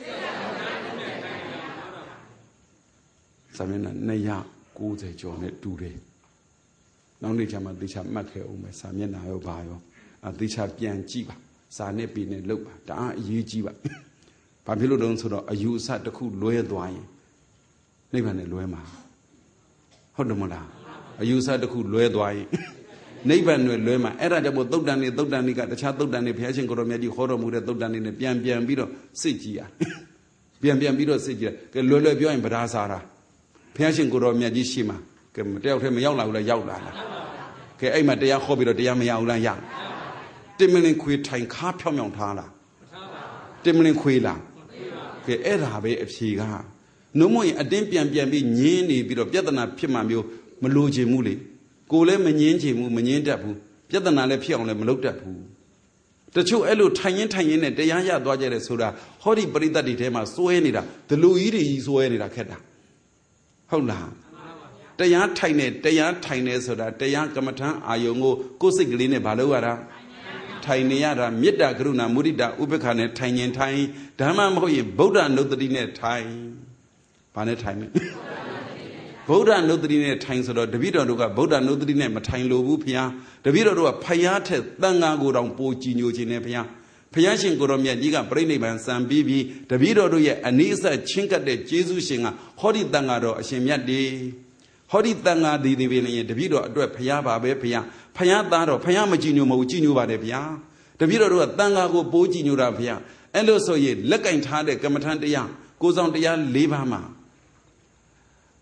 စာမျက်နှာနှစ်ရာကိုးဆယ်ကျော်နဲ့တူတယ်နောက်နေ့ကျမှသေချာမှတ်ခဲ့အောင်မယ်စာမျက်နှာရောဘာရောအသေချာပြန်ကြည့်ပါစာနဲ့ปีနဲ့လုပ်ပါဒါအရေးကြီးပါဘာဖြစ်လို့တုံးဆိုတော့အယူအဆတစ်ခုလွဲသွားရင်နိဗ္ဗာန်နဲ့လွဲမှာဟုတ်တယ်မလားအယူအဆတစ်ခုလွဲသွားရင်နိဗ္ဗာန်နဲ့လွဲမှာအဲ့ဒါကြောင့်မို့သုတ်တန်နေသုတ်တန်နေကတခြားသုတ်တန်နေဘုရားရှင်ကိုရောမြတ်ကြီးဟောတော်မူတဲ့သုတ်တန်နေနဲ့ပြန်ပြန်ပြီးတော့စိတ်ကြည့်ရပြန်ပြန်ပြီးတော့စိတ်ကြည့်ရကဲလွယ်လွယ်ပြောရင်ဗဒါစားတာဘုရားရှင်ကိုရောမြတ်ကြီးရှိမှာကဲတယောက်တည်းမရောက်လာဘူးလားရောက်လာလားကဲအဲ့မှာတရားခေါ်ပြီးတော့တရားမရဘူးလားရတင်မလင်ခွေထိုင်ခါဖြောင်းဖြောင်းထားလားတင်မလင်ခွေလားကဲအဲ့ဒါပဲအဖြေကနှုံးမရင်အတင်းပြန်ပြန်ပြီးညင်းနေပြီးတော့ပြဿနာဖြစ်မှမျိုးမလိုချင်ဘူးလေကိုလည်းမငင်းချင်ဘူးမငင်းတတ်ဘူးပြဿနာလည်းဖြစ်အောင်လည်းမလုပ်တတ်ဘူးတချို့အဲ့လိုထိုင်ရင်ထိုင်ရင်နဲ့တရားရသွားကြတယ်ဆိုတာဟောဒီပရိသတ်တွေထဲမှာစွဲနေတာဒလူကြီးတွေကြီးစွဲနေတာခက်တာဟုတ်လားတရားထိုင်နေတရားထိုင်နေဆိုတာတရားကမ္မထံအာယုံကိုကိုယ်စိတ်ကလေးနဲ့မလုပ်ရတာထိုင်နေရတာမေတ္တာကရုဏာမုဒိတာဥပေက္ခနဲ့ထိုင်ရင်ထိုင်ဓမ္မမဟုတ်ရင်ဗုဒ္ဓနုတ္တိနဲ့ထိုင်ဘာနဲ့ထိုင်လဲဗုဒ္ဓနုတ္တိနဲ့ထိုင်ဆိုတော့တပည့်တော်တို့ကဗုဒ္ဓနုတ္တိနဲ့မထိုင်လို့ဘူးဖျားတပည့်တော်တို့ကဖျားထက်တန်ဃာကိုတောင်ပိုကြည်ညိုခြင်းနဲ့ဖျားဖျားရှင်ကိုရောမြတ်ကြီးကပြိဋိဘံစံပြီးပြီးတပည့်တော်တို့ရဲ့အနိစ္စချင်းကပ်တဲ့ကျေးဇူးရှင်ကဟောဒီတန်ဃာတော်အရှင်မြတ်ဒီဟောဒီတန်ဃာဒီဒီပင်ရင်တပည့်တော်အတွက်ဖျားပါပဲဖျားဖျားသားတော်ဖျားမကြည်ညိုမဟုတ်ကြည်ညိုပါတယ်ဖျားတပည့်တော်တို့ကတန်ဃာကိုပိုးကြည်ညိုတာဖျားအဲ့လိုဆိုရင်လက်ကင်ထားတဲ့ကမ္မထံတရားကိုဆောင်တရား၄ပါးမှာဘ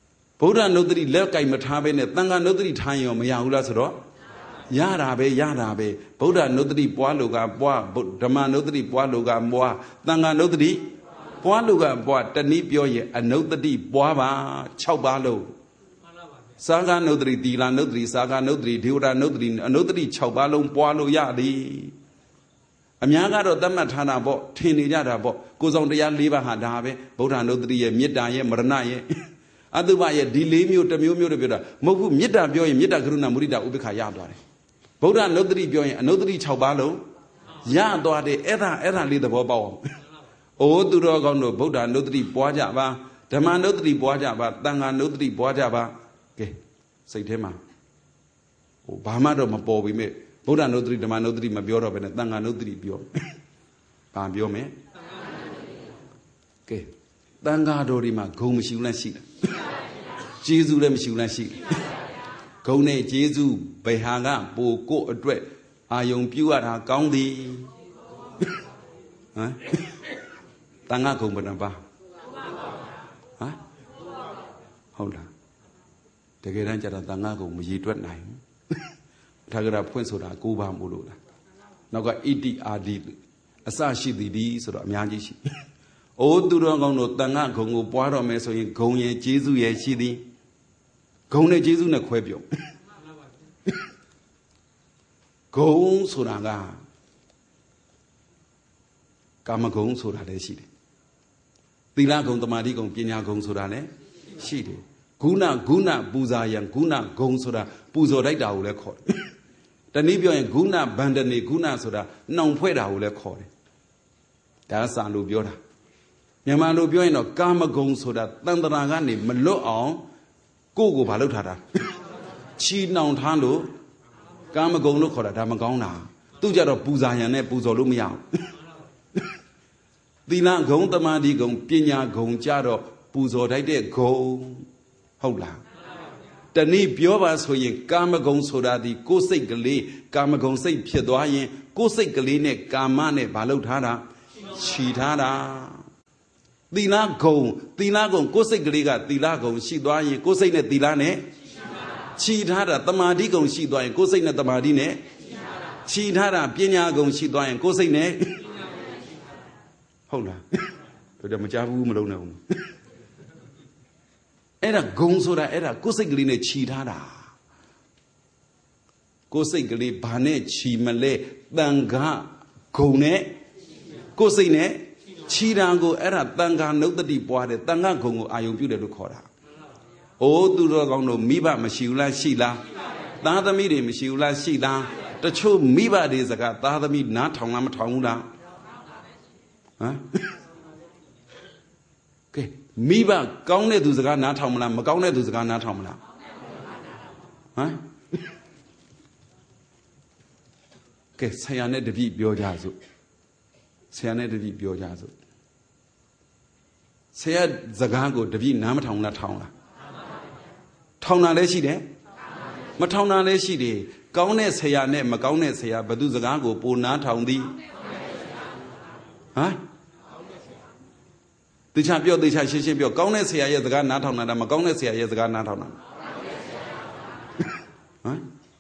Buddha notary left guy Matabe, Tanga notary time or Mayahula Soro. Yarabe, Yarabe, Buddha notary Pualuga, Boa, Dama notary Pualuga, Boa, Tanga notary, Pualuga, Boa, Tanipio, and notary Boava, Chaubalo. Saga notary, Dila notary, Saga notary, Dura notary, notary, Chaubalo, Pualo Yadi. Amyaga Damatana bo, Tini Yada bo, goes on the Yaliva Hadabe, Buddha notary, Midaye, Maranaye. Otherwise, delay me to Mumu Vida, Mobu Mida Bioy, Mida Gruna Murida Ubika Yadore. Boda notary Bioy, another Chaubalo, Yadore, Era, Era leader Bobo. O Durogono, Boda notary Boajaba, Dama notary Boajaba, Tanga notary Boajaba. Okay, say Tema. Obama do Mapo we made. Boda notary, Dama notary Mabioro, and Tanga notary Bio. Pambio me. Okay. Tanga Dorima, Gomushulan Jesus lem Shulan Gone Jesu, Behanga, Boko, a dread. Are young pure at our county? Tanga Gombanaba. Hold on. The Geranja Tanga Gomji nine. Tagara Puensoda, Kuba Mulula. Now got eighty R D. Asashi the sort of Miyaji. O Durango Tanga Gongo Puaro Meso in Gonye Jesu Yeshidi Gone Jesu Naquebio Gong Suranga Gamagong Surade Shidi Tila Gong Tamadi Gong Pina Gong Surane Shidi Guna Guna Buza Yang Guna Gong Sura Buzo Raida Ule Court Danibio and Guna Bandani Guna Sura Non Pueda Ule Court That's Alubiora Yamano Bioino, Kama Gong so that Tandaragani, Malo on Gogo Palutara. Chi non tando, Kama Gong look at Damagona. Tuja Buzayane Buzolumia. Dina Gong Tamadi Gong Pina Gong Jaro, Buzo Dide Go Hola. The knee Biova so ye Kama Gong so that the Kosek Gale, Kama Gong say Piedoye, Kosek Galine, Kamane Balutara, Chitara. Tina go, Tina go, Kosek Liga, Tilago, Shidoye, Kosek Tilane, Chitara, Tamadi go, Shidoye, Kosek Tamadine, Chitara, Pina go, Shidoye, Kosek. Hold on. To the Majabu Malone. Era Gonsora, era Kosek Line, Chitara. Kosek Li, Bane, Chimale, Danga, Kone, Kosine. Chirango era Tanga no the deep water, Tanga Gongo, I owe you the Lucora. Oh, Durogono, Miba, Mashula, Shila, Tanda Midi, Mashula, Shila, the true Miba is a cat, Tanda Mid, not Tonga Tonga. Okay, Miba, Gone to the Gana Tomla, Magone to the Gana Tomla. Okay, say I need to be Biojazu. Sayane de Biojazo. Sayad Zagago de V Namatona Towna. Towna Leshide? Matona Leshide, Gaune Sayane, Magaune Saya, Badu Zagago, Puna Towndi. Huh? The champion, the champion, Gaune Saya, the Ganatona, Magaune Saya, the Ganatona. Huh?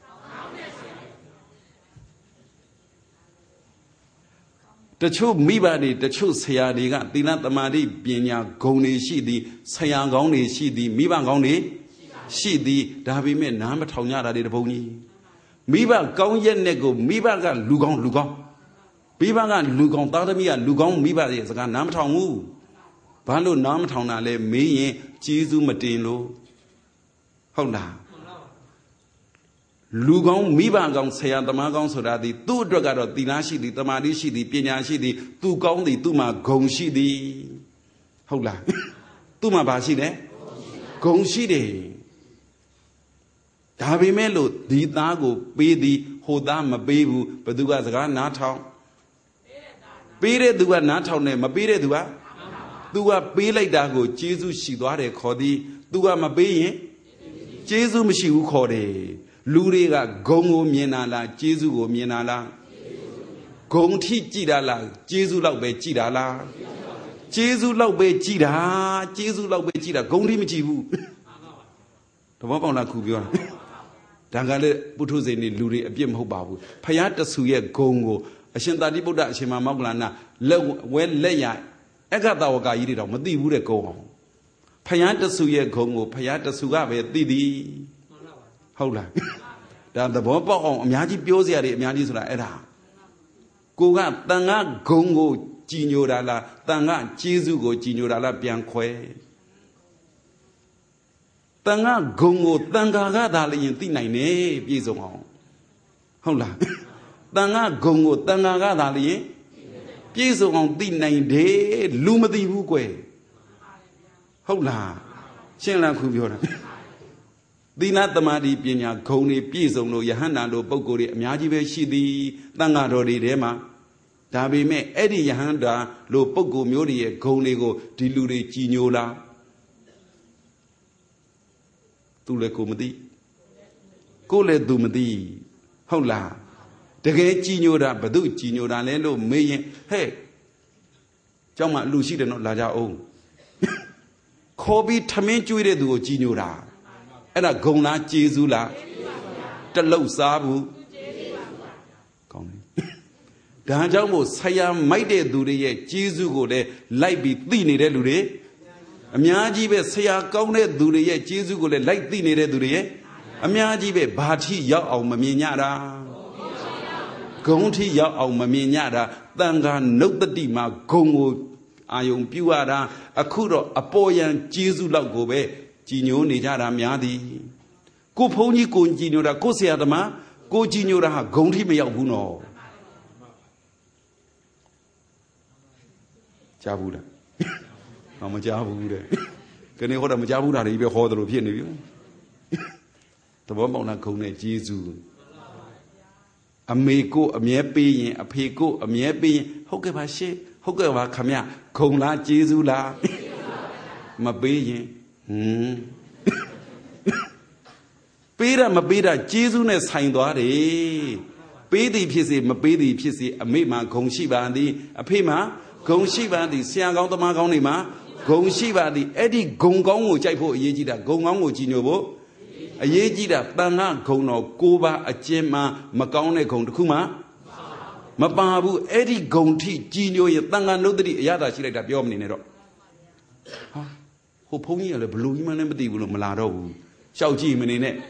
The true Mibadi, the true Sayadiga, Dina Tamadi, Binya, Goni, Shidi, Sayangoni, Shidi, Mibangoni, Shidi, Davi me Namatonya de Boni. Miba Gonyen Nego, Mibaga, Lugon, Lugon. Bibaga, Lugon, Tadamia, Lugon, Miba is a Namatomu. Balo Namatona le me, Jesu Matino. Honda. Lugon, Mibangong, Sayantamagon, so that the two drugado, Dinashi, the Tamadishi, the Pinashi, the two gong, the Tuma, Gongshi, the Hola. Tuma Bashi, eh? Gongshi, de Davi Melo, the Nago, Bedi, Hodama, Bebu, Paduga, Natao. Bede Dua Natao name, Mabede Dua. Dua Bele Dago, Jesus, Shidware, Codi, Dua Mabe, Jesus, Mishu, Code. Luriga Gongo Mienala, Jesu go Mienala Gong Ti Jidala, Jesu Lau Be Jidala Jesu Lau Be Jida, Jesu Lau Be Jida, Gong Rim Jibu ဘောပေါက်လားခုပြောတာဒါကလည်းပုထုဇဉ်တွေလူတွေအပြစ်မဟုတ်ပါဘူးဖယားတဆူရဲ့ဂုံကိုအရှင်သာတိဗုဒ္ဓအရှင်မောက္ကလနာလက်ဝဲလက်ရအက္ခတဝကကြီးတွေတော့မသိဘူးတဲ့ဂုံအောင်ဖယားတဆူရဲ့ဂုံကိုဖယားတဆူကပဲသိသည်ဟုတ်လားဒါသဘောပေါက်အောင်အများကြီးပြောစရာတွေအများကြီးဆိုတာအဲ့ဒါကိုကတန်ခါဂုံကိုကြည်ညိုတာလားတန်ခါကျေးဇူးကိုကြည်ညိုတာလားပြန်ခွဲတန်ခါဂုံကိုတန်ခါကသာလျင်သိနိုင်တယ်ပြည့်စုံအောင်ဟုတ်လားတန်ခါဂုံကိုတန်ခါကသာလျင်ပြည့်စုံအောင်သိနိုင်တယ်လူမသိဘူးကွယ်ဟုတ်လားရှင်းလားခုပြောတာသီလသမာဓိပညာဂုံတွေပြည့်စုံလို့ယဟန္တာတို့ပုဂ္ဂိုလ်တွေအများကြီးပဲရှိသည်တန်ခါတော်တွေထဲမှာဒါပေမဲ့အဲ့ဒီယဟန္တာလို့ပုဂ္ဂိုလ်မျိုးတွေရဲ့ဂုံတွေကိုဒီလူတွေကြည်ညိုလားသူလည်းကိုမသိကိုလည်းသူမသိဟုတ်လားတကယ်ကြည်ညိုတာဘသူကြည်ညိုတာလဲလို့မေးရင်ဟဲ့ကျောင်းမှာလူရှိတယ်နော်လာကြအောင်ခေါ်ပြီးထမင်းကျွေးတဲ့သူကိုကြည်ညိုတာအဲ့ဒါဂုံလားကျေးဇူးလားတလုတ်စားဘူးကောင်းတယ်ဒါကြောင့်မို့ဆရာမိုက်တဲ့သူတွေရဲ့ကျေးဇူးကိုလည်းလိုက်ပြီးသိနေတဲ့လူတွေအများကြီးပဲဆရာကောင်းတဲ့သူတွေရဲ့ကျေးဇူးကိုလည်းလိုက်သိနေတဲ့သူတွေရဲ့အများကြီးပဲဘာထိရောက်အောင်မမြင်ညတာဂုံထိရောက်အောင်မမြင်ညတာတန်ခါနုတ်တတိမှာဂုံကိုအာယုံပြုရတာအခုတော့အပေါ်ယံကျေးဇူးလောက်ကိုပဲကြည်ညိုနေကြတာများသည်ကိုဘုန်းကြီးကိုကြည်ညိုတာကိုဆရာသမားကိုကြည်ညိုတာဟာဂုံထိမရောက်ဘူးနော်ကြားဘူးလားဟောမကြားဘူးတဲ့ကနေဟောတာမကြားဘူးတာတွေပဲဟောတယ်လို့ဖြစ်နေပြီသဘောပေါက်လားဂုံနဲ့ကျေးဇူးအမေကိုအမြဲပေးရင်အဖေကိုအမြဲပေးရင်ဟုတ်ကဲ့ပါရှေ့ဟုတ်ကဲ့ပါခမဂုံလားကျေးဇူးလားမပေးရင်ဟွန်းပေးတာမပေးတာကျေးဇူးနဲ့ဆိုင်သွားတယ်ပေးသည်ဖြစ်စေမပေးသည်ဖြစ်စေအမေမှာဂုံရှိပါသည်အဖေမှာဂုံရှိပါသည်ဆရာကောင်းသမားကောင်းတွေမှာဂုံရှိပါသည်အဲ့ဒီဂုံကောင်းကိုကြိုက်ဖို့အရေးကြီးတာဂုံကောင်းကိုကြည်ညိုဖို့အရေးကြီးတာတန်ခါဂုံတော်ကိုပါအကျဉ်းမှာမကောင်းတဲ့ဂုံတစ်ခုမှမပါဘူးအဲ့ဒီဂုံထိကြည်ညိုရင်တန်ခါနုဒ္ဒတိအရသာရှိလိုက်တာပြောမနေနဲ့တော့ဟာဟိုဘုန်းကြီးကလည်းဘလို့ကြီးမှလည်းမသိဘူးလို့မလာတော့ဘူးရှောက်ကြည့်မနေနဲ့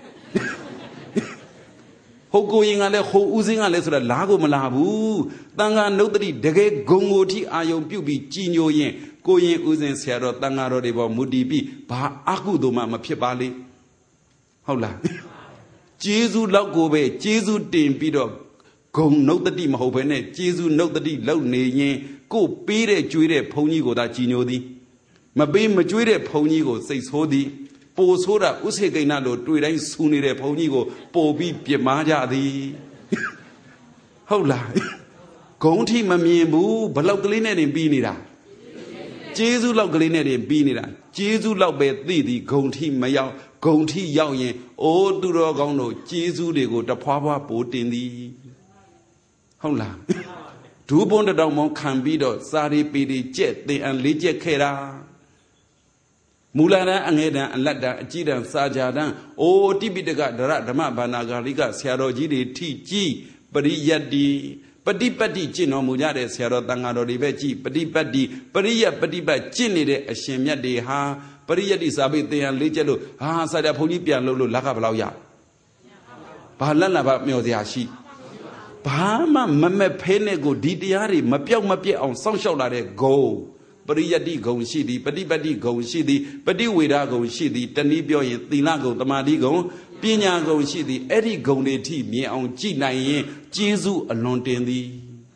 ဟိုကိုရင်ကလည်းဟိုဦးစင်းကလည်းဆိုတာလားကိုမလာဘူးတန်ခါနုဒ္ဒတိတကယ်ဂုံကိုထိအာယုံပြုတ်ပြီးကြည်ညိုရင်ကိုရင်ဦးစင်းဆရာတော်တန်ခါတော်တွေပေါ်မူတည်ပြီးဘာအကုသိုလ်မှမဖြစ်ပါလေဟုတ်လားကျေးဇူးလောက်ကိုပဲကျေးဇူးတင်ပြီးတော့ဂုံနုဒ္ဒတိမဟုတ်ဘဲနဲ့ကျေးဇူးနုဒ္ဒတိလောက်နေရင်ကိုပေးတဲ့ကြွေးတဲ့ဘုန်းကြီးကိုသာကြည်ညိုသည်မပေးမကြွေးတဲ့ဘုန်းကြီးကိုစိတ်ဆိုးသည်ပိုဆိုးတာဥစေကိဏလိုတွေ့တိုင်းဆူနေတဲ့ဘုန်းကြီးကိုပိုပြီးပြစ်မှားကြသည်ဟုတ်လားဂုံထိမမြင်ဘူးဘလောက်ကလေးနဲ့တင်ပြီးနေတာကျေးဇူးလောက်ကလေးနဲ့တင်ပြီးနေတာကျေးဇူးလောက်ပဲသိသည်ဂုံထိမရောက်ဂုံထိရောက်ရင်အိုးသူတော်ကောင်းတို့ကျေးဇူးတွေကိုတဖွာဖွာပိုးတင်သည်ဟုတ်လားဒူးပွန်းတောင်မောင်းခံပြီးတော့စာရီပီတီကြက်တင်အန်လေးကြက်ခဲ့တာမူလတန်းအငယ်တန်းအလတ်တန်းအကြီးတန်းစာကြတန်းအိုးတိပိတကဒရဓမ္မဘာနာဂါလိကဆရာတော်ကြီးတွေထိကြည့်ပရိယတ်တိပฏิပတ်တိကျင့်တော်မူကြတဲ့ဆရာတော်တန်ဃာတော်တွေပဲကြည့်ပฏิပတ်တိပရိယတ်ပฏิပတ်ကျင့်နေတဲ့အရှင်မြတ်တွေဟာပရိယတ်တိစာပေသင်ရန်လေးချက်လို့ဟာဆရာဘုန်းကြီးပြန်လို့လို့လက်ကဘလောက်ရဘာလက်လာပါမျောစရာရှိဘာမှမမက်ဖဲနဲ့ကိုဒီတရားတွေမပြောက်မပြက်အောင်စောင့်ရှောက်လာတဲ့ဂုံပရိယတ္တိဂုံရှိသည်ပฏิပတ်တိဂုံရှိသည်ပฏิဝေဒဂုံရှိသည်တနည်းပြောရင်သီလဂုံတမာတိဂုံပညာဂုံရှိသည်အဲ့ဒီဂုံတွေထိမြင်အောင်ကြည်နိုင်ရင်ကျေးဇူးအလွန်တင်သည်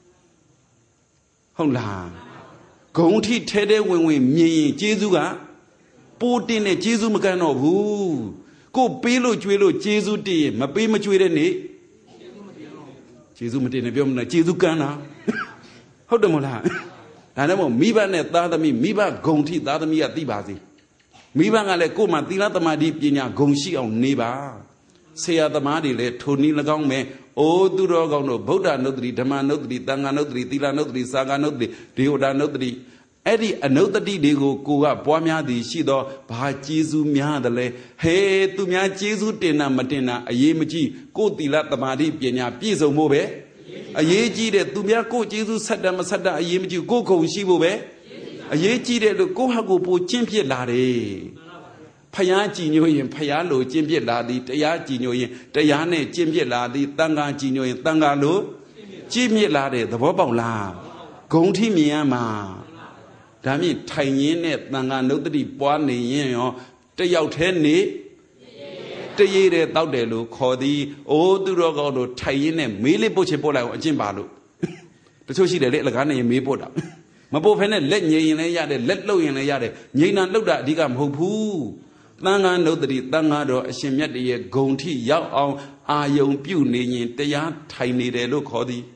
ဟုတ်လားဂုံထိထဲထဲဝင်ဝင်မြင်ရင်ကျေးဇူးကပိုးတင်တဲ့ကျေးဇူးမကန်းတော့ဘူးကိုပေးလို့ကြွေးလို့ကျေးဇူးတင်ရင်မပေးမကြွေးတဲ့နေ့ကျေးဇူးမတင်နဲ့ပြောမလားကျေးဇူးကန်းတာဟုတ်တယ်မလားဒါနဲ့မို့မိဘနဲ့သားသမီးမိဘဂုံထိသားသမီးကသိပါစေမိဘကလည်းကိုယ်မှာသီလသမာဓိပညာဂုံရှိအောင်နေပါဆရာသမားတွေလည်းထိုနည်း၎င်းမဲ့အိုးသူတော်ကောင်းတို့ဗုဒ္ဓနုဒ္ဓတိဓမ္မနုဒ္ဓတိသံဃာနုဒ္ဓတိသီလနုဒ္ဓတိစာဃာနုဒ္ဓတိဒေဝတာနုဒ္ဓတိ Eddie another day go go up Boamia the Shido, Bah Jesu Miadale, Hey, to Mia Jesu Tina Matina, a Yemaji, go the Latamadi, Piena, Piso Mobe, a Yeji de Tumiako Jesus Sada Masada, a Yemaji, go go Shibobe, a Yeji de go Hago Po Champion Lade. Paya Gino, Payalo, Champion Ladi, Taya Gino, Tayane, Champion Ladi, Tanga Gino, Tangalo, Jimmy Lade, the Bobo La, Gonti Miama. Dami, tiny net, Nanga, nobody born in you, the out henny, the year out there look, call the old Durogo, tiny name, Millie Bochebola, Jimbalu. The Toshi, the little gun in me put up. Mabopen, let ye in a yard, let low in a yard, ye not look at Digam Hopu. Nanga, nobody, Tangado, Shemyat, Gonti, Yao, are young puny, the yard, tiny, they look, call the.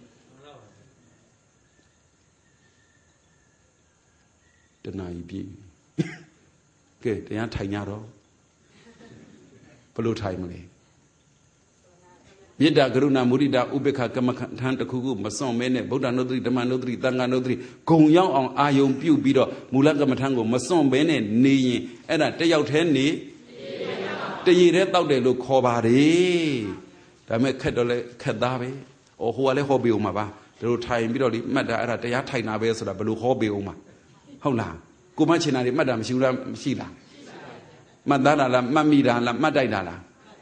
Deny be. Good, they are Tainaro. Follow timely. Yeda Garuna Murida Ubeka Kamakanta Kugu, Mason Mene, Buddha Nodri, Damanodri, Tanga Nodri, Gong Yang on Ayon Pew Bido, Mulanga Matango, Mason Bene, Ni, and a day out henny. The year out they look Hobari. Dame Cadole Cadabe, or Huale Hobby Umaba, the road time Bidoli, Mada, they are Tainabe, so the Balu Hobby Uma. How now? Go much in a Madame Shula Sheila. Madana la Mamida la Madaidala.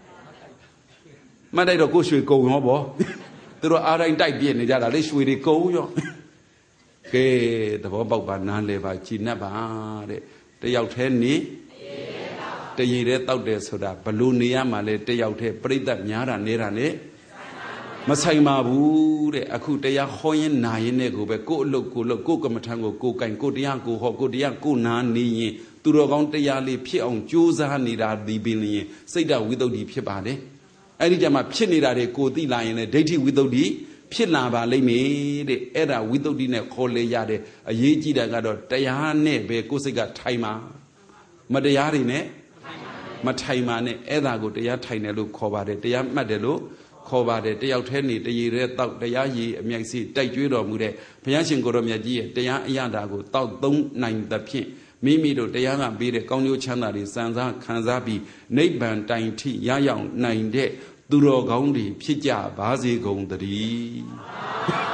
Madaido go should go hobo. There are in type in the Jala, they should go. Okay, the Bobo Banale by Chinaba, the out henny. The year out there so that Balunia Male, the out here, Prida Miara Nerane. Masaima Bude, Akutea Hoyen Nine go, but go look, go look, go Matango, go can go dianco, ho go dianco nani, Turogonte Yali, Pion, Jusa Nida, the Billy, say that without the Pibade. Anytime Pinida, go the line, a deity without the Pilava, Leme, the Era without the Necole Yade, a Yeji that got a Diane, Becosiga Taima, Madayarine, Mataimane, Eda go to Yatainelo, Covade, the Madelo. Covade, the out henny, the year out the yayi, Maxi, Tajudo Mude, Piasin Goromiaji, the Yandago, Tau Dong Nine the Pin, Mimi do the Yana be the Conyo Chanari, Sanza, Kanzabi, Naban, Dine Tea, Yayang, Nine Day, Duro Gondi, Pija, Bazi Gondari.